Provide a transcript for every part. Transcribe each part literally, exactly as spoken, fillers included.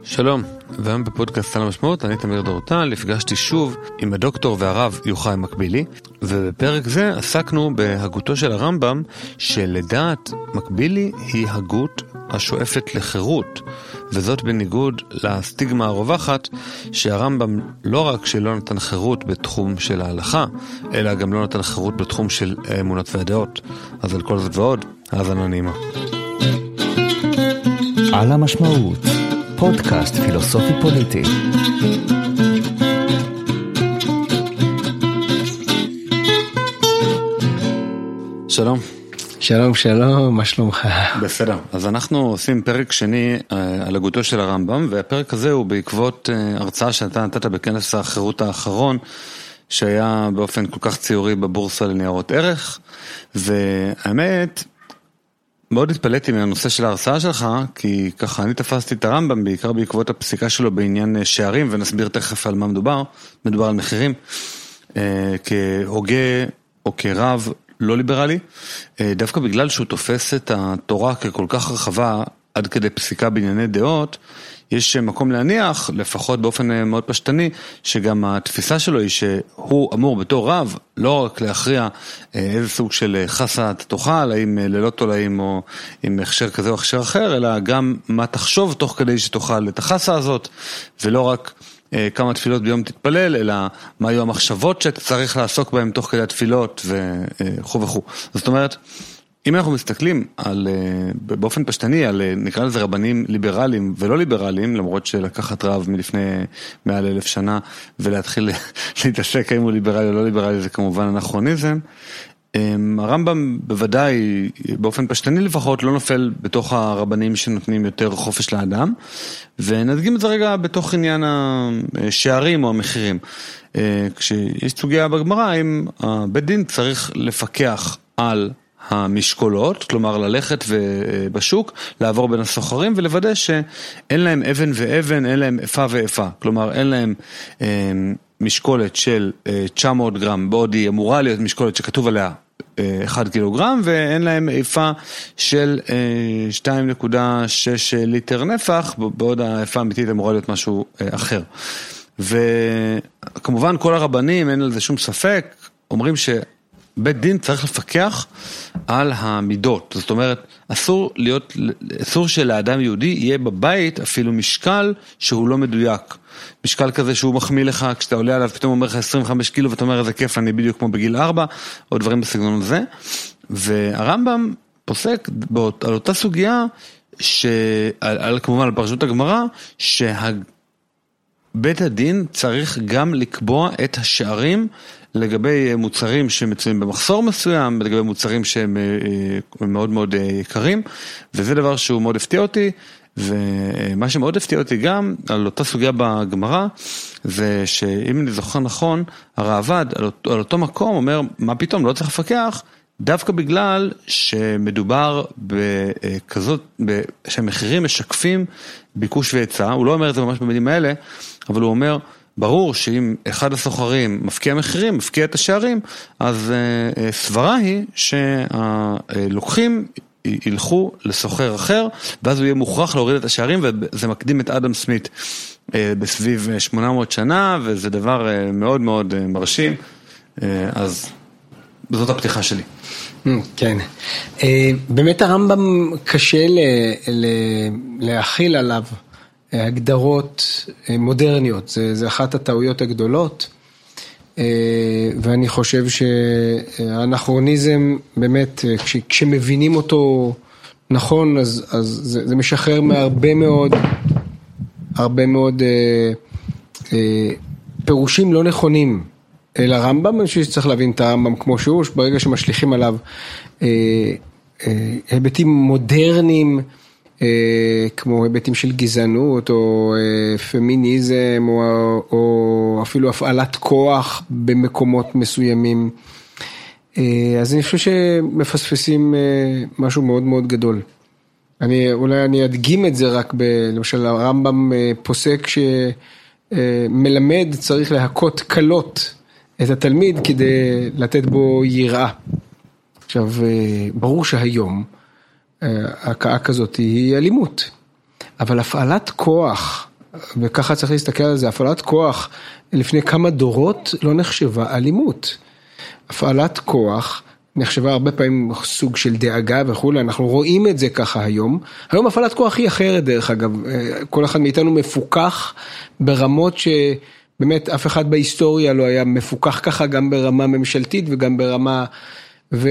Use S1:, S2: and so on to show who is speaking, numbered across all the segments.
S1: שלום, והיום בפודקאסט על המשמעות אני תמיר דורטל, הפגשתי שוב עם הדוקטור והרב יוחאי מקבילי, ובפרק זה עסקנו בהגותו של הרמב"ם, שלדעת מקבילי היא הגות השואפת לחירות, וזאת בניגוד לסטיגמה הרווחת שהרמב"ם לא רק שלא נתן חירות בתחום של ההלכה, אלא גם לא נתן חירות בתחום של האמונות והדעות. אז על כל זאת ועוד, האזנה נעימה.
S2: על המשמעות, פודקאסט פילוסופי פוליטי.
S1: שלום.
S3: שלום, שלום, מה שלומך?
S1: בסדר, אז אנחנו עושים פרק שני על הגותו של הרמב"ם, והפרק הזה הוא בעקבות הרצאה שאתה נתת בכנס החירות האחרון, שהיה באופן כל כך ציורי בבורסה לניירות ערך, והאמת, מאוד התפלאתי מהנושא של ההרצאה שלך, כי ככה אני תפסתי את הרמב"ם, בעיקר בעקבות הפסיקה שלו בעניין שערים, ונסביר תכף על מה מדובר, מדובר על מחירים, כהוגה או כרב לא ליברלי, דווקא בגלל שהוא תופס את התורה ככל כך רחבה, עד כדי פסיקה בענייני דעות, יש מקום להניח, לפחות באופן מאוד פשטני, שגם התפיסה שלו היא שהוא אמור בתור רב, לא רק להכריע איזה סוג של חסה תאכל, האם לילות תולעים או עם הכשר כזה או הכשר אחר, אלא גם מה תחשוב תוך כדי שתאכל את החסה הזאת, ולא רק כמה תפילות ביום תתפלל, אלא מה היו המחשבות שאתה צריך לעסוק בהם תוך כדי התפילות וכו' וכו'. זאת אומרת, אם אנחנו מסתכלים על, באופן פשטני, על נקרא לזה רבנים ליברליים ולא ליברליים, למרות שלקחת רב מלפני מעל אלף שנה ולהתחיל להתעסק האם הוא ליברלי או לא ליברלי, זה כמובן אנכרוניזם. הרמב"ם בוודאי, באופן פשטני לפחות, לא נופל בתוך הרבנים שנותנים יותר חופש לאדם, ונדגים את זה רגע בתוך עניין השערים או המחירים. כשיש סוגיה בגמרא, אם הבית דין צריך לפקח על המשקולות, כלומר ללכת בשוק, לעבור בין הסוחרים ולוודא שאין להם אבן ואבן, אין להם איפה ואיפה. כלומר, אין להם משקולת של תשע מאות גרם, בעוד היא אמורה להיות משקולת שכתוב עליה אחד קילוגרם, ואין להם איפה של שתיים נקודה שש ליטר נפח, בעוד האיפה האמיתית אמורה להיות משהו אחר. וכמובן כל הרבנים, אין על זה שום ספק, אומרים ש בית דין צריך לפקח על המידות. זאת אומרת, אסור להיות, אסור שלאדם יהודי יהיה בבית אפילו משקל שהוא לא מדויק. משקל כזה שהוא מחמיא לך, כשאתה עולה עליו פתאום אומר לך עשרים וחמש קילו, ואתה אומר איזה כיף, אני בדיוק כמו בגיל ארבע, או דברים בסגנון הזה. והרמב"ם פוסק על אותה סוגיה, שעל, על, כמובן על פרשות הגמרא, שה... בית הדין צריך גם לקבוע את השערים לגבי מוצרים שמצויים במחסור מסוים, לגבי מוצרים שהם מאוד מאוד יקרים, וזה דבר שהוא מאוד הפתיע אותי, ומה שמאוד הפתיע אותי גם על אותה סוגיה בגמרא, זה שאם אני זוכר נכון, הרעב"ד על אותו, על אותו מקום אומר, מה פתאום, לא צריך לפקח, דווקא בגלל שמדובר בכזאת, שהמחירים משקפים ביקוש והיצע, הוא לא אומר את זה ממש במילים האלה, אבל הוא אומר, ברור שאם אחד הסוחרים מפקיע מחירים, מפקיע את השערים, אז סברה היא שהלוקחים ילכו לסוחר אחר, ואז הוא יהיה מוכרח להוריד את השערים, וזה מקדים את אדם סמית בסביב שמונה מאות שנה, וזה דבר מאוד מאוד מרשים, אז זאת הפתיחה שלי.
S3: כן. באמת הרמב"ם קשה להכיל עליו הגדרות מודרניות. זה, זה אחת הטעויות הגדולות. ואני חושב שהאנכרוניזם באמת, כש, כשמבינים אותו נכון, אז, אז זה, זה משחרר מהרבה מאוד, הרבה מאוד פירושים לא נכונים. אלא רמב"ם, אני חושב שצריך להבין את הרמב"ם כמו שהוא, שברגע שמשליכים עליו אה, אה, היבטים מודרניים, אה, כמו היבטים של גזענות, או אה, פמיניזם, או, או אפילו הפעלת כוח במקומות מסוימים, אה, אז אני חושב שמפספסים אה, משהו מאוד מאוד גדול. אני, אולי אני אדגים את זה רק, ב, למשל הרמב"ם אה, פוסק שמלמד צריך להכות קלות, את התלמיד כדי לתת בו יראה. עכשיו, ברור שהיום הכאה כזאת היא אלימות, אבל הפעלת כוח וככה צריך להסתכל על זה, הפעלת כוח לפני כמה דורות לא נחשבה אלימות. הפעלת כוח נחשבה הרבה פעמים סוג של דאגה וכו', אנחנו רואים את זה ככה היום. היום הפעלת כוח היא אחרת דרך אגב, כל אחד מאיתנו מפוקח ברמות שבאמת אף אחד בהיסטוריה לא היה מפוקח ככה, גם ברמה ממשלתית וגם ברמה, ו...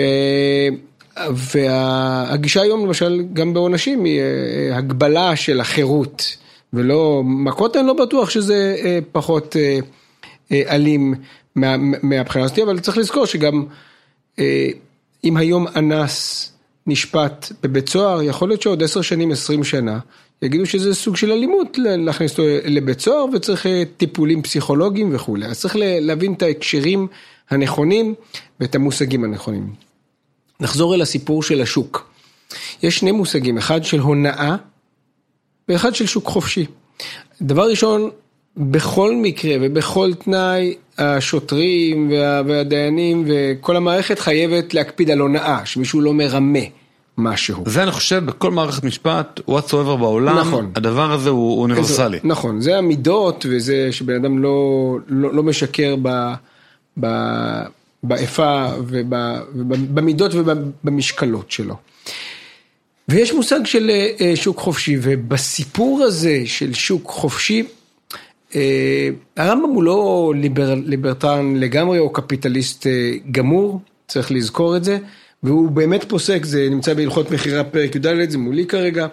S3: והגישה היום למשל גם בעונשים היא הגבלה של החירות, ולא, מכות אני לא בטוח שזה פחות אלים מה, מהבחינה הזאת, אבל צריך לזכור שגם אם היום אנס נשפט בבית סוהר, יכול להיות שעוד עשר שנים, עשרים שנה, יגידו שזה סוג של אלימות להכניס אותו לבית סוהר, וצריך טיפולים פסיכולוגיים וכו'. אז צריך להבין את ההקשרים הנכונים, ואת המושגים הנכונים. נחזור אל הסיפור של השוק. יש שני מושגים, אחד של הונאה, ואחד של שוק חופשי. דבר ראשון, בכל מקרה ובכל תנאי, השוטרים והדיינים וכל המערכת חייבת להקפיד על הונאה, שמישהו לא מרמה משהו.
S1: זה אני חושב בכל מערכת משפט, whatsoever בעולם, נכון. הדבר הזה הוא אוניברסלי.
S3: נכון, זה המידות, וזה שבן אדם לא, לא, לא משקר ב, ב, באיפה ובמידות ובמשקלות שלו. ויש מושג של שוק חופשי, ובסיפור הזה של שוק חופשי, הרמב"ם הוא לא ליבר, ליברטן לגמרי או קפיטליסט גמור, צריך לזכור את זה, והוא באמת פוסק, זה נמצא בהלכות מחירה פרק י"ד, זה מולי כרגע.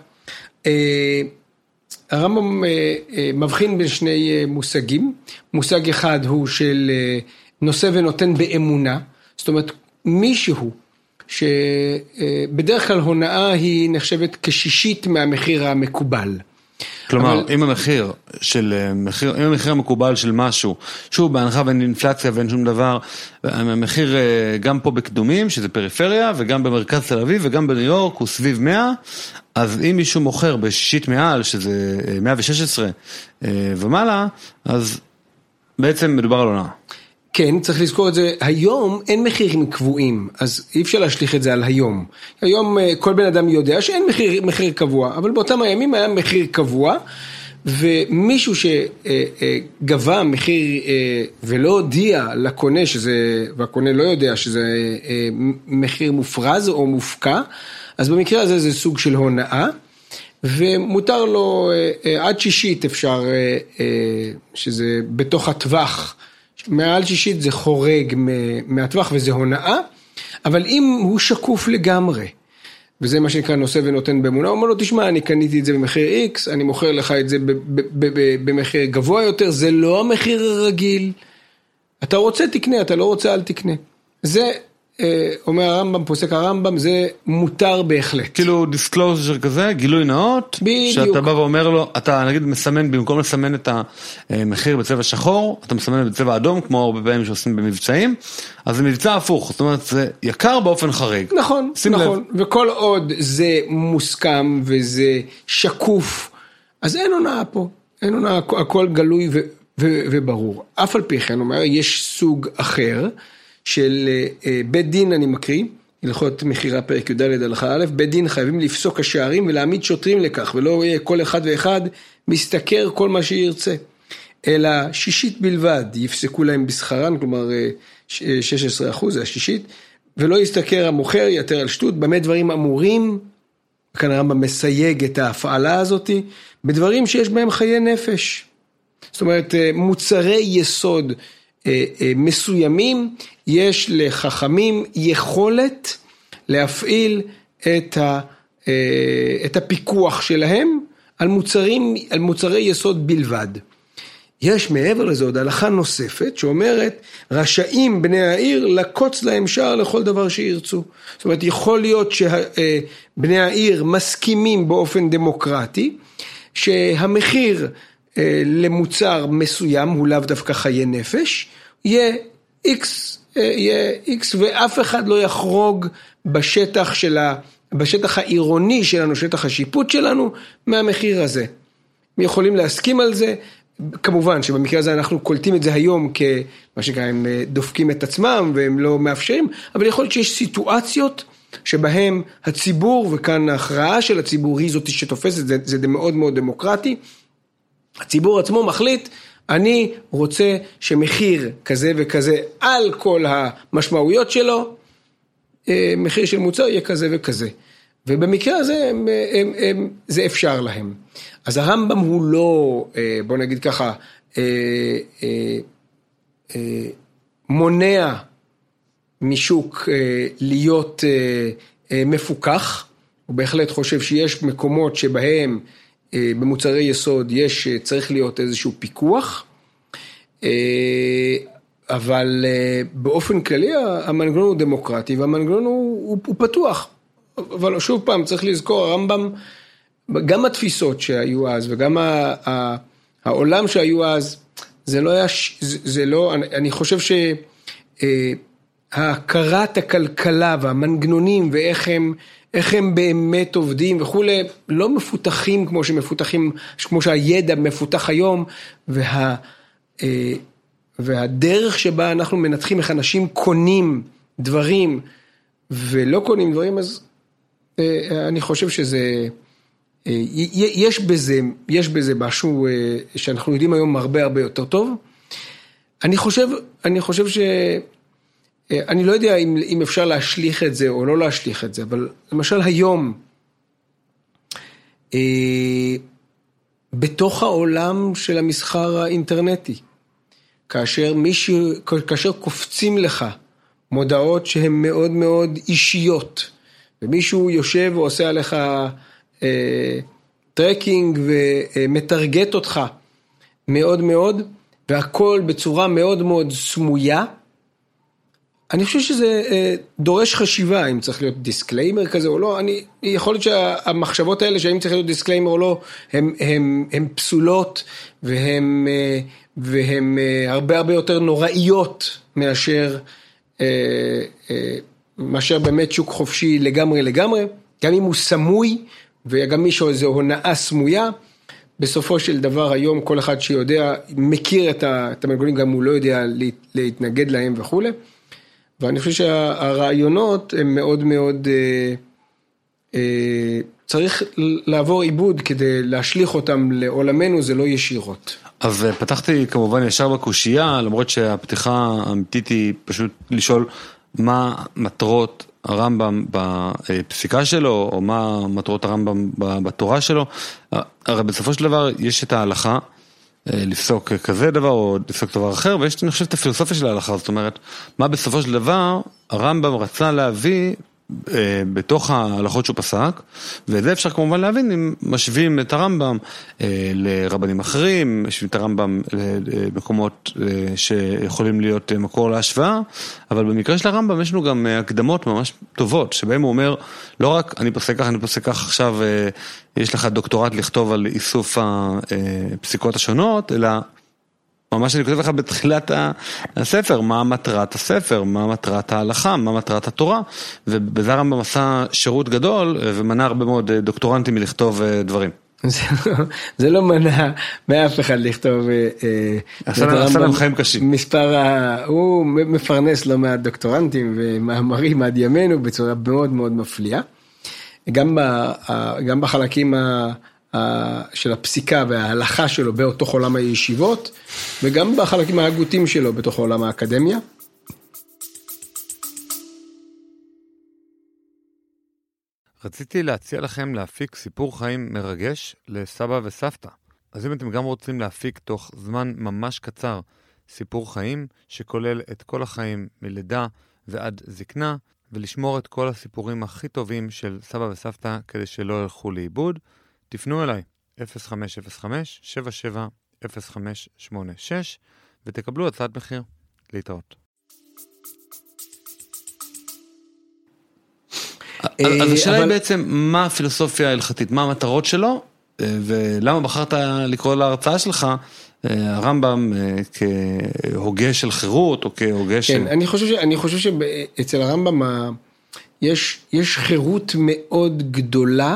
S3: הרמב"ם מבחין בין שני מושגים, מושג אחד הוא של נושא ונותן באמונה, זאת אומרת מישהו שבדרך כלל הונאה היא נחשבת כשישית מהמחיר המקובל.
S1: כלומר, אבל... אם המחיר של מחיר, אם המחיר המקובל של משהו, שוב, בהנחה ואין אינפלציה ואין שום דבר, המחיר גם פה בקדומים, שזה פריפריה, וגם במרכז תל אביב, וגם בניו יורק, הוא סביב מאה, אז אם מישהו מוכר בשישית מעל, שזה מאה ושש עשרה ומעלה, אז בעצם מדובר על הונאה.
S3: כן, צריך לזכור את זה, היום אין מחירים קבועים, אז אי אפשר להשליך את זה על היום. היום כל בן אדם יודע שאין מחיר, מחיר קבוע, אבל באותם הימים היה מחיר קבוע, ומישהו שגבה מחיר ולא הודיע לקונה, שזה, והקונה לא יודע שזה מחיר מופרז או מופקע, אז במקרה הזה זה סוג של הונאה, ומותר לו עד שישית אפשר, שזה בתוך הטווח, מעל שישית זה חורג מהטווח וזה הונאה, אבל אם הוא שקוף לגמרי, וזה מה שנקרא נושא ונותן באמונה, הוא אומר לו, תשמע, אני קניתי את זה במחיר X, אני מוכר לך את זה במחיר גבוה יותר, זה לא המחיר הרגיל, אתה רוצה תקנה, אתה לא רוצה אל תקנה. זה, אומר הרמב"ם, פוסק הרמב"ם, זה מותר בהחלט.
S1: כאילו דיסקלוזר כזה, גילוי נאות, בדיוק. שאתה בא ואומר לו, אתה נגיד מסמן, במקום לסמן את המחיר בצבע שחור, אתה מסמן בצבע אדום, כמו הרבה פעמים שעושים במבצעים, אז זה מבצע הפוך, זאת אומרת, זה יקר באופן חריג.
S3: נכון, נכון, לב. וכל עוד זה מוסכם וזה שקוף, אז אין הונאה פה, אין הונאה, הכל גלוי ו- ו- וברור. אף על פי כן, אומר, יש סוג אחר, של בית דין, אני מקריא, הלכות מחירה פרק י"ד הלכה א', בית דין חייבים לפסוק השערים ולהעמיד שוטרים לכך, ולא יהיה כל אחד ואחד מסתכר כל מה שירצה, אלא שישית בלבד, יפסקו להם בשכרן, כלומר שש עשרה אחוז, זה השישית, ולא יסתכר המוכר, יתר על שטות, במה דברים אמורים, כאן הרמב"ם מסייג את ההפעלה הזאת, בדברים שיש בהם חיי נפש, זאת אומרת, מוצרי יסוד, מסוימים, יש לחכמים יכולת להפעיל את, ה, את הפיקוח שלהם על מוצרים, על מוצרי יסוד בלבד. יש מעבר לזה עוד הלכה נוספת שאומרת, רשאים בני העיר לקוץ להם שער לכל דבר שירצו. זאת אומרת, יכול להיות שבני העיר מסכימים באופן דמוקרטי, שהמחיר למוצר מסוים, הוא לאו דווקא חיי נפש, יהיה X, יהיה X, ואף אחד לא יחרוג בשטח של ה, בשטח העירוני שלנו, שטח השיפוט שלנו, מהמחיר הזה. הם יכולים להסכים על זה, כמובן שבמקרה הזה אנחנו קולטים את זה היום, כמה שנקרא, הם דופקים את עצמם, והם לא מאפשרים, אבל יכול להיות שיש סיטואציות, שבהם הציבור, וכאן ההכרעה של הציבור, היא זאת שתופסת, זה, זה מאוד מאוד דמוקרטי, הציבור עצמו מחליט, אני רוצה שמחיר כזה וכזה על כל המשמעויות שלו, מחיר של מוצר יהיה כזה וכזה. ובמקרה הזה הם, הם, הם, זה אפשר להם. אז הרמב"ם הוא לא, בוא נגיד ככה, מונע משוק להיות מפוקח, הוא בהחלט חושב שיש מקומות שבהם במוצרי יסוד יש, צריך להיות איזשהו פיקוח, אבל באופן כללי המנגנון הוא דמוקרטי והמנגנון הוא, הוא, הוא פתוח. אבל שוב פעם צריך לזכור, הרמב"ם, גם התפיסות שהיו אז וגם ה, ה, העולם שהיו אז, זה לא היה, זה, זה לא, אני, אני חושב שהכרת הכלכלה והמנגנונים ואיך הם, איך הם באמת עובדים וכו', לא מפותחים כמו שמפותחים, כמו שהידע מפותח היום, וה, והדרך שבה אנחנו מנתחים איך אנשים קונים דברים ולא קונים דברים, אז אני חושב שזה, יש בזה, יש בזה משהו שאנחנו יודעים היום הרבה הרבה יותר טוב. אני חושב, אני חושב ש, אני לא יודע אם, אם אפשר להשליך את זה או לא להשליך את זה, אבל למשל היום, בתוך העולם של המסחר האינטרנטי, כאשר מישהו, כאשר קופצים לך מודעות שהן מאוד מאוד אישיות, ומישהו יושב ועושה עליך אה, טרקינג ומטרגט אותך מאוד מאוד, והכל בצורה מאוד מאוד סמויה, אני חושב שזה אה, דורש חשיבה, אם צריך להיות דיסקליימר כזה או לא, אני, יכול להיות שהמחשבות האלה, שהאם צריך להיות דיסקליימר או לא, הן, הן, הן פסולות, והן, אה, והן אה, הרבה הרבה יותר נוראיות, מאשר, אה, אה, מאשר באמת שוק חופשי לגמרי לגמרי, גם אם הוא סמוי, וגם מישהו איזו הונאה סמויה, בסופו של דבר היום כל אחד שיודע, מכיר את המנגנונים, גם הוא לא יודע להתנגד להם וכו'. ואני חושב שהרעיונות הם מאוד מאוד, אה, אה, צריך לעבור עיבוד כדי להשליך אותם לעולמנו, זה לא ישירות.
S1: אז פתחתי כמובן ישר בקושייה, למרות שהפתיחה האמיתית היא פשוט לשאול מה מטרות הרמב"ם בפסיקה שלו, או מה מטרות הרמב"ם בתורה שלו. הרי בסופו של דבר יש את ההלכה, לפסוק כזה דבר או לפסוק דבר אחר, ויש אני חושב את הפילוסופיה של ההלכה, זאת אומרת, מה בסופו של דבר הרמב"ם רצה להביא אה, בתוך ההלכות שהוא פסק, ואת זה אפשר כמובן להבין אם משווים את הרמב"ם אה, לרבנים אחרים, משווים את הרמב"ם למקומות אה, שיכולים להיות מקור להשוואה, אבל במקרה של הרמב"ם יש לנו גם הקדמות ממש טובות, שבהם הוא אומר, לא רק אני פוסק כך, אני פוסק כך עכשיו, אה, יש לך דוקטורט לכתוב על איסוף הפסיקות השונות, אלא ממש אני כותב לך בתחילת הספר, מה מטרת הספר, מה מטרת ההלכה, מה מטרת התורה, ובזה הרמב"ם עשה שירות גדול, ומנע הרבה מאוד דוקטורנטים מלכתוב דברים.
S3: זה לא מנע מאף אחד לכתוב,
S1: עשה להם חיים קשים.
S3: מספר, הוא מפרנס לא מעט דוקטורנטים ומאמרים עד ימינו בצורה מאוד מאוד מפליאה. גם בחלקים של הפסיקה וההלכה שלו בתוך עולם הישיבות, וגם בחלקים ההגותים שלו בתוך עולם האקדמיה.
S1: רציתי להציע לכם להפיק סיפור חיים מרגש לסבא וסבתא. אז אם אתם גם רוצים להפיק תוך זמן ממש קצר סיפור חיים שכולל את כל החיים מלידה ועד זקנה, ולשמור את כל הסיפורים הכי טובים של סבא וסבתא כדי שלא ילכו לאיבוד, תפנו אליי אפס חמש אפס חמש שבע שבע אפס חמש שמונה שש ותקבלו הצעת מחיר. להתראות. אז השאלה היא בעצם מה הפילוסופיה ההלכתית, מה המטרות שלו, ולמה בחרת לקרוא להרצאה שלך הרמב"ם כהוגה של חירות, או כהוגה של...
S3: כן, אני חושב, אני חושב שאצל הרמב"ם יש, יש חירות מאוד גדולה,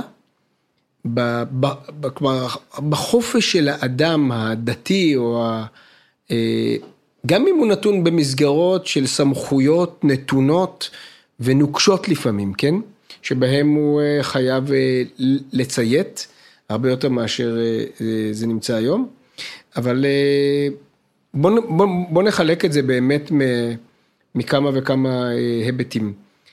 S3: בחופש של האדם הדתי, או גם אם הוא נתון במסגרות של סמכויות נתונות ונוקשות לפעמים, כן? שבהם הוא חייב לציית, הרבה יותר מאשר זה נמצא היום. אבל בוא, בוא, בוא נחלק את זה באמת מכמה וכמה היבטים.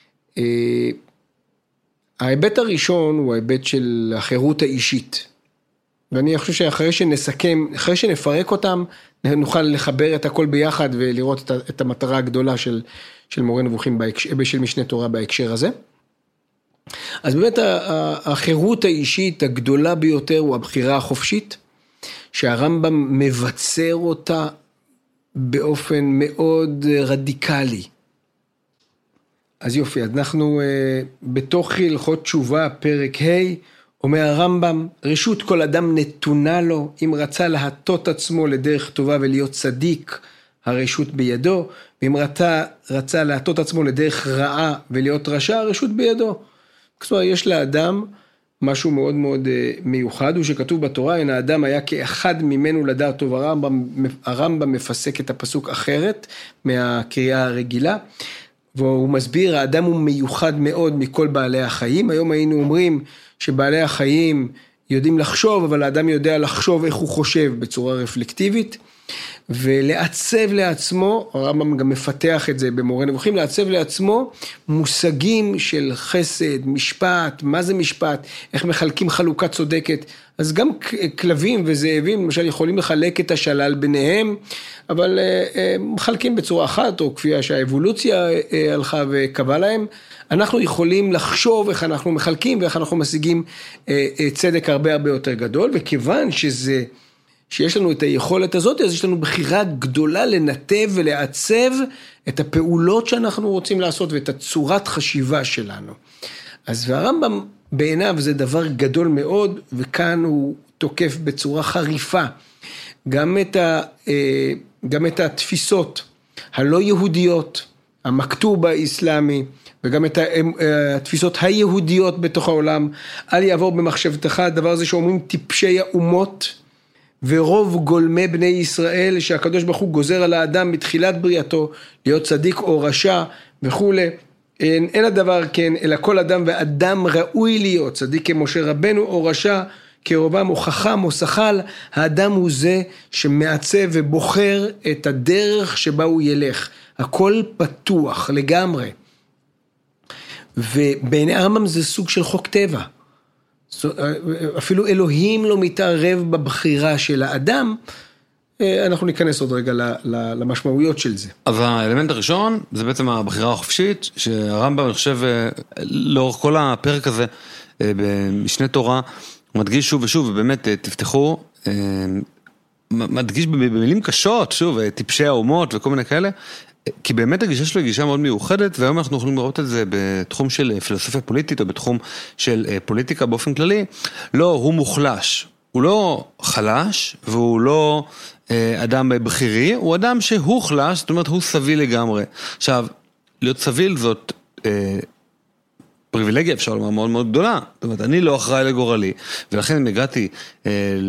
S3: ההיבט הראשון הוא ההיבט של החירות האישית. ואני חושב שאחרי שנסכם, אחרי שנפרק אותם, נוכל לחבר את הכל ביחד ולראות את המטרה הגדולה של, של מורה נבוכים, בהקשר, של משנה תורה בהקשר הזה. אז באמת החירות האישית הגדולה ביותר הוא הבחירה החופשית, שהרמב"ם מבצר אותה באופן מאוד רדיקלי. אז יופי, אנחנו בתוך הלכות תשובה, פרק ה', אומר הרמב"ם, רשות כל אדם נתונה לו, אם רצה להטות עצמו לדרך טובה ולהיות צדיק, הרשות בידו, ואם רצה, רצה להטות עצמו לדרך רעה ולהיות רשע, הרשות בידו. כלומר, יש לאדם משהו מאוד מאוד מיוחד, הוא שכתוב בתורה, אין האדם היה כאחד ממנו לדעת טוב, הרמב"ם, הרמב"ם מפסק את הפסוק אחרת מהקריאה הרגילה, והוא מסביר, האדם הוא מיוחד מאוד מכל בעלי החיים, היום היינו אומרים שבעלי החיים יודעים לחשוב, אבל האדם יודע לחשוב איך הוא חושב בצורה רפלקטיבית, ולעצב לעצמו, הרמב"ם גם מפתח את זה במורה נבוכים, לעצב לעצמו מושגים של חסד, משפט, מה זה משפט, איך מחלקים חלוקה צודקת, אז גם כלבים וזאבים, למשל, יכולים לחלק את השלל ביניהם, אבל מחלקים בצורה אחת, או כפי שהאבולוציה הלכה וקבעה להם, אנחנו יכולים לחשוב איך אנחנו מחלקים, ואיך אנחנו משיגים צדק הרבה הרבה יותר גדול, וכיוון שזה, שיש לנו את היכולת הזאת, אז יש לנו בחירה גדולה לנתב ולעצב את הפעולות שאנחנו רוצים לעשות, ואת הצורת חשיבה שלנו. אז והרמב"ם בעיניו זה דבר גדול מאוד, וכאן הוא תוקף בצורה חריפה, גם את, ה, גם את התפיסות הלא יהודיות, המכתוב האסלאמי, וגם את התפיסות היהודיות בתוך העולם, אל יעבור במחשבתך הדבר הזה שאומרים טיפשי האומות, ורוב גולמי בני ישראל, שהקדוש ברוך הוא גוזר על האדם מתחילת בריאתו, להיות צדיק או רשע וכו'. אין, אין הדבר כן, אלא כל אדם ואדם ראוי להיות, צדיק כמשה רבנו או רשע, כרובם או חכם או שחל, האדם הוא זה שמעצב ובוחר את הדרך שבה הוא ילך. הכל פתוח לגמרי. ובעיני הרמב"ם זה סוג של חוק טבע. אפילו אלוהים לא מתערב בבחירה של האדם, אנחנו ניכנס עוד רגע למשמעויות של זה.
S1: אז האלמנט הראשון זה בעצם הבחירה החופשית, שהרמב"ם, אני חושב, לאורך כל הפרק הזה, במשנה תורה, מדגיש שוב ושוב, ובאמת תפתחו, מדגיש במילים קשות, שוב, טיפשי האומות וכל מיני כאלה, כי באמת הגישה שלו היא גישה מאוד מיוחדת, והיום אנחנו יכולים לראות את זה בתחום של פילוסופיה פוליטית, או בתחום של פוליטיקה באופן כללי. לא, הוא מוחלש, הוא לא חלש, והוא לא אדם בכירי, הוא אדם שהוא חלש, זאת אומרת, הוא סביל לגמרי. עכשיו, להיות סביל זאת פריבילגיה, אפשר לומר, מאוד מאוד גדולה. זאת אומרת, אני לא אחראי לגורלי, ולכן אם הגעתי אה,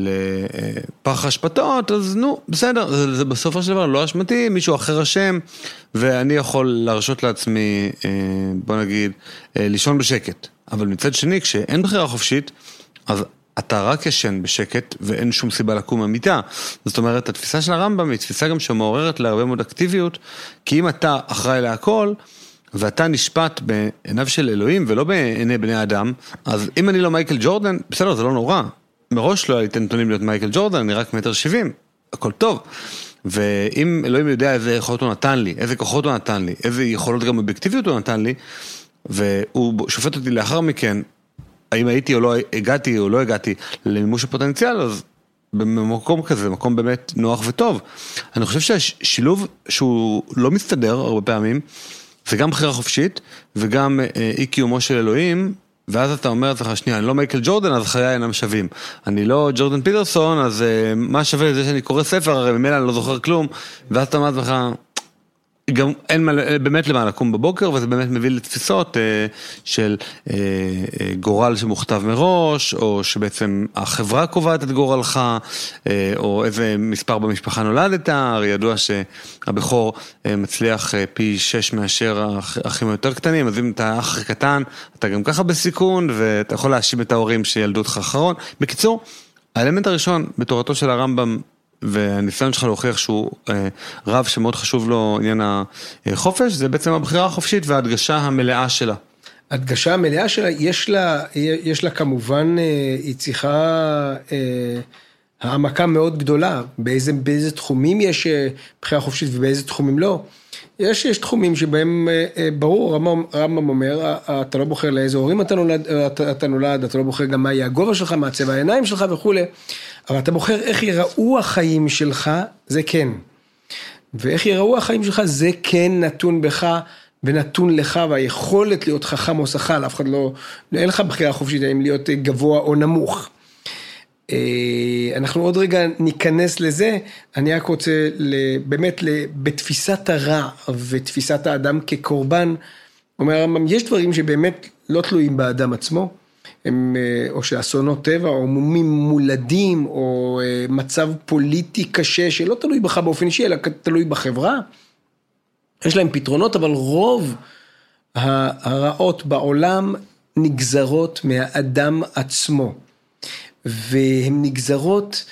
S1: לפח השפטות, אז נו, בסדר, זה, זה בסופו של דבר לא אשמתי, מישהו אחר אשם, ואני יכול להרשות לעצמי, אה, בוא נגיד, אה, לישון בשקט. אבל מצד שני, כשאין בחירה חופשית, אז אתה רק ישן בשקט, ואין שום סיבה לקום מהמיטה. זאת אומרת, התפיסה של הרמב"ם היא תפיסה גם שמעוררת להרבה מאוד אקטיביות, כי אם אתה אחראי להכל, ואתה נשפט בעיניו של אלוהים ולא בעיני בני אדם, אז אם אני לא מייקל ג'ורדן, בסדר, זה לא נורא. מראש לא הייתי נתונים להיות מייקל ג'ורדן, אני רק מטר שבעים, הכל טוב. ואם אלוהים יודע איזה יכולות הוא נתן לי, איזה כוחות הוא נתן לי, איזה יכולות גם אובייקטיביות הוא נתן לי, והוא שופט אותי לאחר מכן, האם הייתי או לא הגעתי או לא הגעתי למימוש הפוטנציאל, אז במקום כזה, מקום באמת נוח וטוב. אני חושב שהשילוב שהוא לא מסתדר הרבה פעמים, זה גם בחירה חופשית, וגם אי קיומו של אלוהים, ואז אתה אומר לך, שנייה, אני לא מייקל ג'ורדן, אז חיי אינם שווים. אני לא ג'ורדן פיטרסון, אז מה שווה לזה שאני קורא ספר, הרי ממילא אני לא זוכר כלום, ואז אתה אומר לך, גם אין באמת למה לקום בבוקר, וזה באמת מביא לתפיסות של גורל שמוכתב מראש, או שבעצם החברה קובעת את גורלך, או איזה מספר במשפחה נולדת, הרי ידוע שהבכור מצליח פי שש מאשר האחים היותר קטנים, אז אם אתה אח קטן, אתה גם ככה בסיכון, ואתה יכול להאשים את ההורים שילדו אותך אחרון. בקיצור, האלמנט הראשון בתורתו של הרמב"ם, והניסיון שלך להוכיח שהוא רב שמאוד חשוב לו עניין החופש, זה בעצם הבחירה החופשית וההדגשה המלאה שלה.
S3: הדגשה המלאה שלה, יש לה, יש לה כמובן, היא צריכה העמקה מאוד גדולה, באיזה, באיזה תחומים יש בחירה חופשית ובאיזה תחומים לא. יש, יש תחומים שבהם ברור, רמב"ם אומר, אתה לא בוחר לאיזה הורים אתה נולד, אתה, אתה נולד, אתה לא בוחר גם מה יהיה הגובה שלך, מה צבע העיניים שלך וכו', אבל אתה בוחר איך יראו החיים שלך, זה כן. ואיך יראו החיים שלך, זה כן נתון בך, ונתון לך, והיכולת להיות חכם או שחל, אף אחד לא, אין לך בחירה חופשית, האם להיות גבוה או נמוך. אנחנו עוד רגע ניכנס לזה, אני רק רוצה באמת בתפיסת הרע ותפיסת האדם כקורבן, אומר הרמב"ם, יש דברים שבאמת לא תלויים באדם עצמו, הם או שאסונות טבע, או מומים מולדים, או מצב פוליטי קשה, שלא תלוי בך באופן אישי, אלא תלוי בחברה, יש להם פתרונות, אבל רוב הרעות בעולם נגזרות מהאדם עצמו, והן נגזרות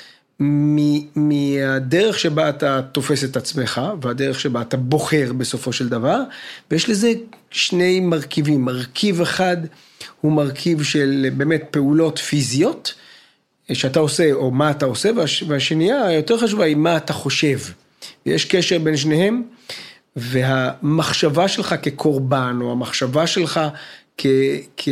S3: מהדרך שבה אתה תופס את עצמך, והדרך שבה אתה בוחר בסופו של דבר, ויש לזה שני מרכיבים. מרכיב אחד הוא מרכיב של באמת פעולות פיזיות, שאתה עושה או מה אתה עושה, והשנייה היותר חשובה היא מה אתה חושב. ויש קשר בין שניהם, והמחשבה שלך כקורבן, או המחשבה שלך כ... כ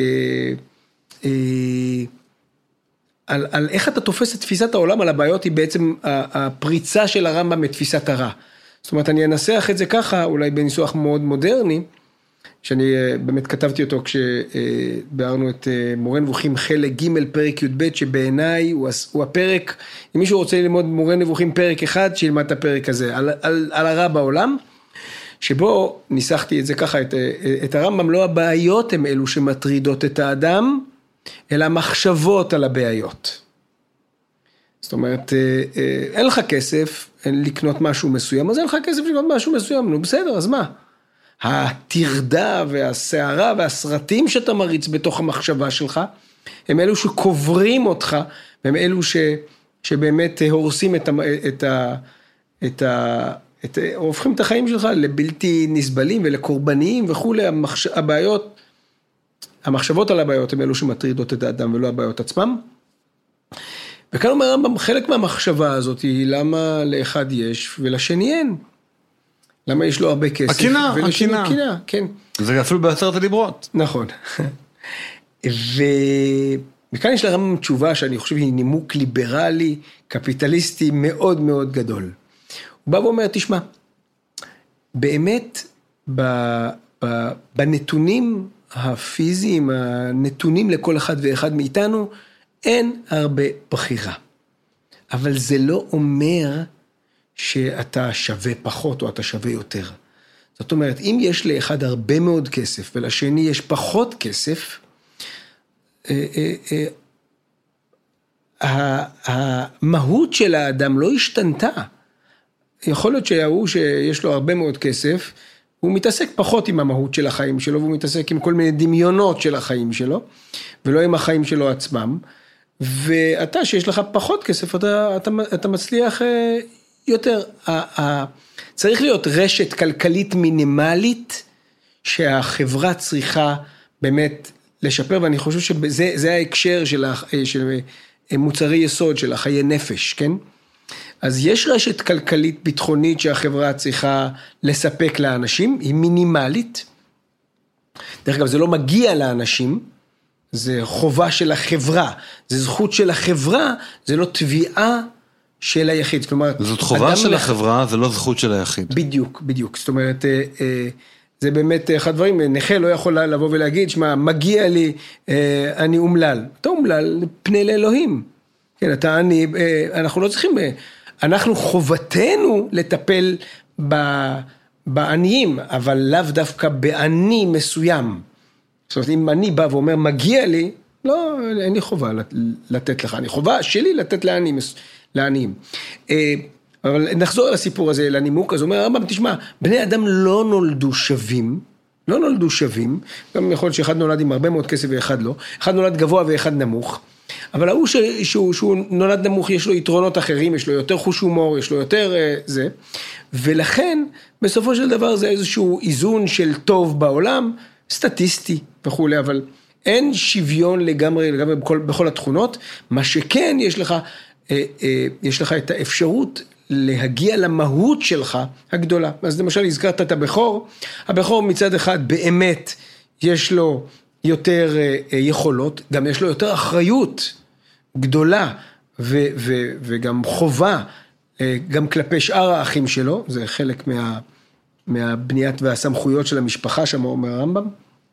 S3: על, על איך אתה תופס את תפיסת העולם על הבעיות, היא בעצם הפריצה של הרמב"ם מתפיסת הרע. זאת אומרת, אני אנסח את זה ככה, אולי בניסוח מאוד מודרני, שאני באמת כתבתי אותו כשבארנו את מורה נבוכים חלק ג' פרק י' ב', שבעיניי הוא, הוא הפרק, אם מישהו רוצה ללמוד מורה נבוכים פרק אחד, שילמד את הפרק הזה, על, על, על הרע בעולם, שבו ניסחתי את זה ככה, את, את הרמב"ם, לא הבעיות הם אלו שמטרידות את האדם, אלא מחשבות על הבעיות. זאת אומרת, אין לך כסף לקנות משהו מסוים, אז אין לך כסף לקנות משהו מסוים, נו בסדר, אז מה? התרדה והסערה והסרטים שאתה מריץ בתוך המחשבה שלך, הם אלו שקוברים אותך, והם אלו ש, שבאמת הורסים את ה... את ה, את ה את, הופכים את החיים שלך לבלתי נסבלים ולקורבניים וכו'. המחש, הבעיות, המחשבות על הבעיות הם אלו שמטרידות את האדם ולא הבעיות עצמם. וכאן אומר הרמב"ם, חלק מהמחשבה הזאת היא למה לאחד יש ולשני אין. למה יש לו הרבה כסף.
S1: הקינה, הקינה.
S3: הקינה, כן.
S1: זה אפילו בעשרת הדיברות.
S3: נכון. ו... וכאן יש לרמב"ם תשובה שאני חושב היא נימוק ליברלי, קפיטליסטי מאוד מאוד גדול. הוא בא ואומר, תשמע, באמת ב... ב... בנתונים הפיזיים, הנתונים לכל אחד ואחד מאיתנו, אין הרבה בחירה. אבל זה לא אומר שאתה שווה פחות או אתה שווה יותר. זאת אומרת, אם יש לאחד הרבה מאוד כסף ולשני יש פחות כסף, המהות של האדם לא השתנתה. יכול להיות שהוא שיש לו הרבה מאוד כסף, הוא מתעסק פחות עם המהות של החיים שלו, והוא מתעסק עם כל מיני דמיונות של החיים שלו, ולא עם החיים שלו עצמם, ואתה שיש לך פחות כסף, אתה, אתה, אתה מצליח יותר. צריך להיות רשת כלכלית מינימלית, שהחברה צריכה באמת לשפר, ואני חושב שזה זה ההקשר של, של מוצרי יסוד, של החיי נפש, כן? אז יש רשת כלכלית ביטחונית שהחברה צריכה לספק לאנשים, היא מינימלית. דרך אגב, זה לא מגיע לאנשים, זה חובה של החברה, זה זכות של החברה, זה לא תביעה של היחיד. כלומר,
S1: זאת חובה של החברה, זה לא זכות של היחיד.
S3: בדיוק, בדיוק. זאת אומרת, זה באמת אחד דברים, נכה לא יכול לבוא ולהגיד, שמה, מגיע לי, אני אומלל. אתה אומלל פני לאלוהים. כן, אתה אני, אנחנו לא צריכים, אנחנו חובתנו לטפל בעניים, אבל לאו דווקא בעני מסוים. זאת אומרת, אם אני בא ואומר, מגיע לי, לא, אין לי חובה לתת לך, אני חובה שלי לתת לעניים. לעניים. אבל נחזור על הסיפור הזה, לנימוק, אז אומר, הרמב"ם, תשמע, בני אדם לא נולדו שווים, לא נולדו שווים, גם יכול להיות שאחד נולד עם הרבה מאוד כסף ואחד לא, אחד נולד גבוה ואחד נמוך, אבל ההוא ש, שהוא, שהוא נולד נמוך, יש לו יתרונות אחרים, יש לו יותר חוש הומור, יש לו יותר uh, זה, ולכן בסופו של דבר זה איזשהו איזון של טוב בעולם, סטטיסטי וכו', אבל אין שוויון לגמרי, לגמרי בכל, בכל התכונות, מה שכן יש לך, אה, אה, יש לך את האפשרות להגיע למהות שלך הגדולה. אז למשל הזכרת את הבכור, הבכור מצד אחד באמת יש לו יותר אה, אה, יכולות, גם יש לו יותר אחריות גדולה ו, ו, וגם חובה, אה, גם כלפי שאר האחים שלו, זה חלק מה, מהבניית והסמכויות של המשפחה שם אומר הרמב"ם.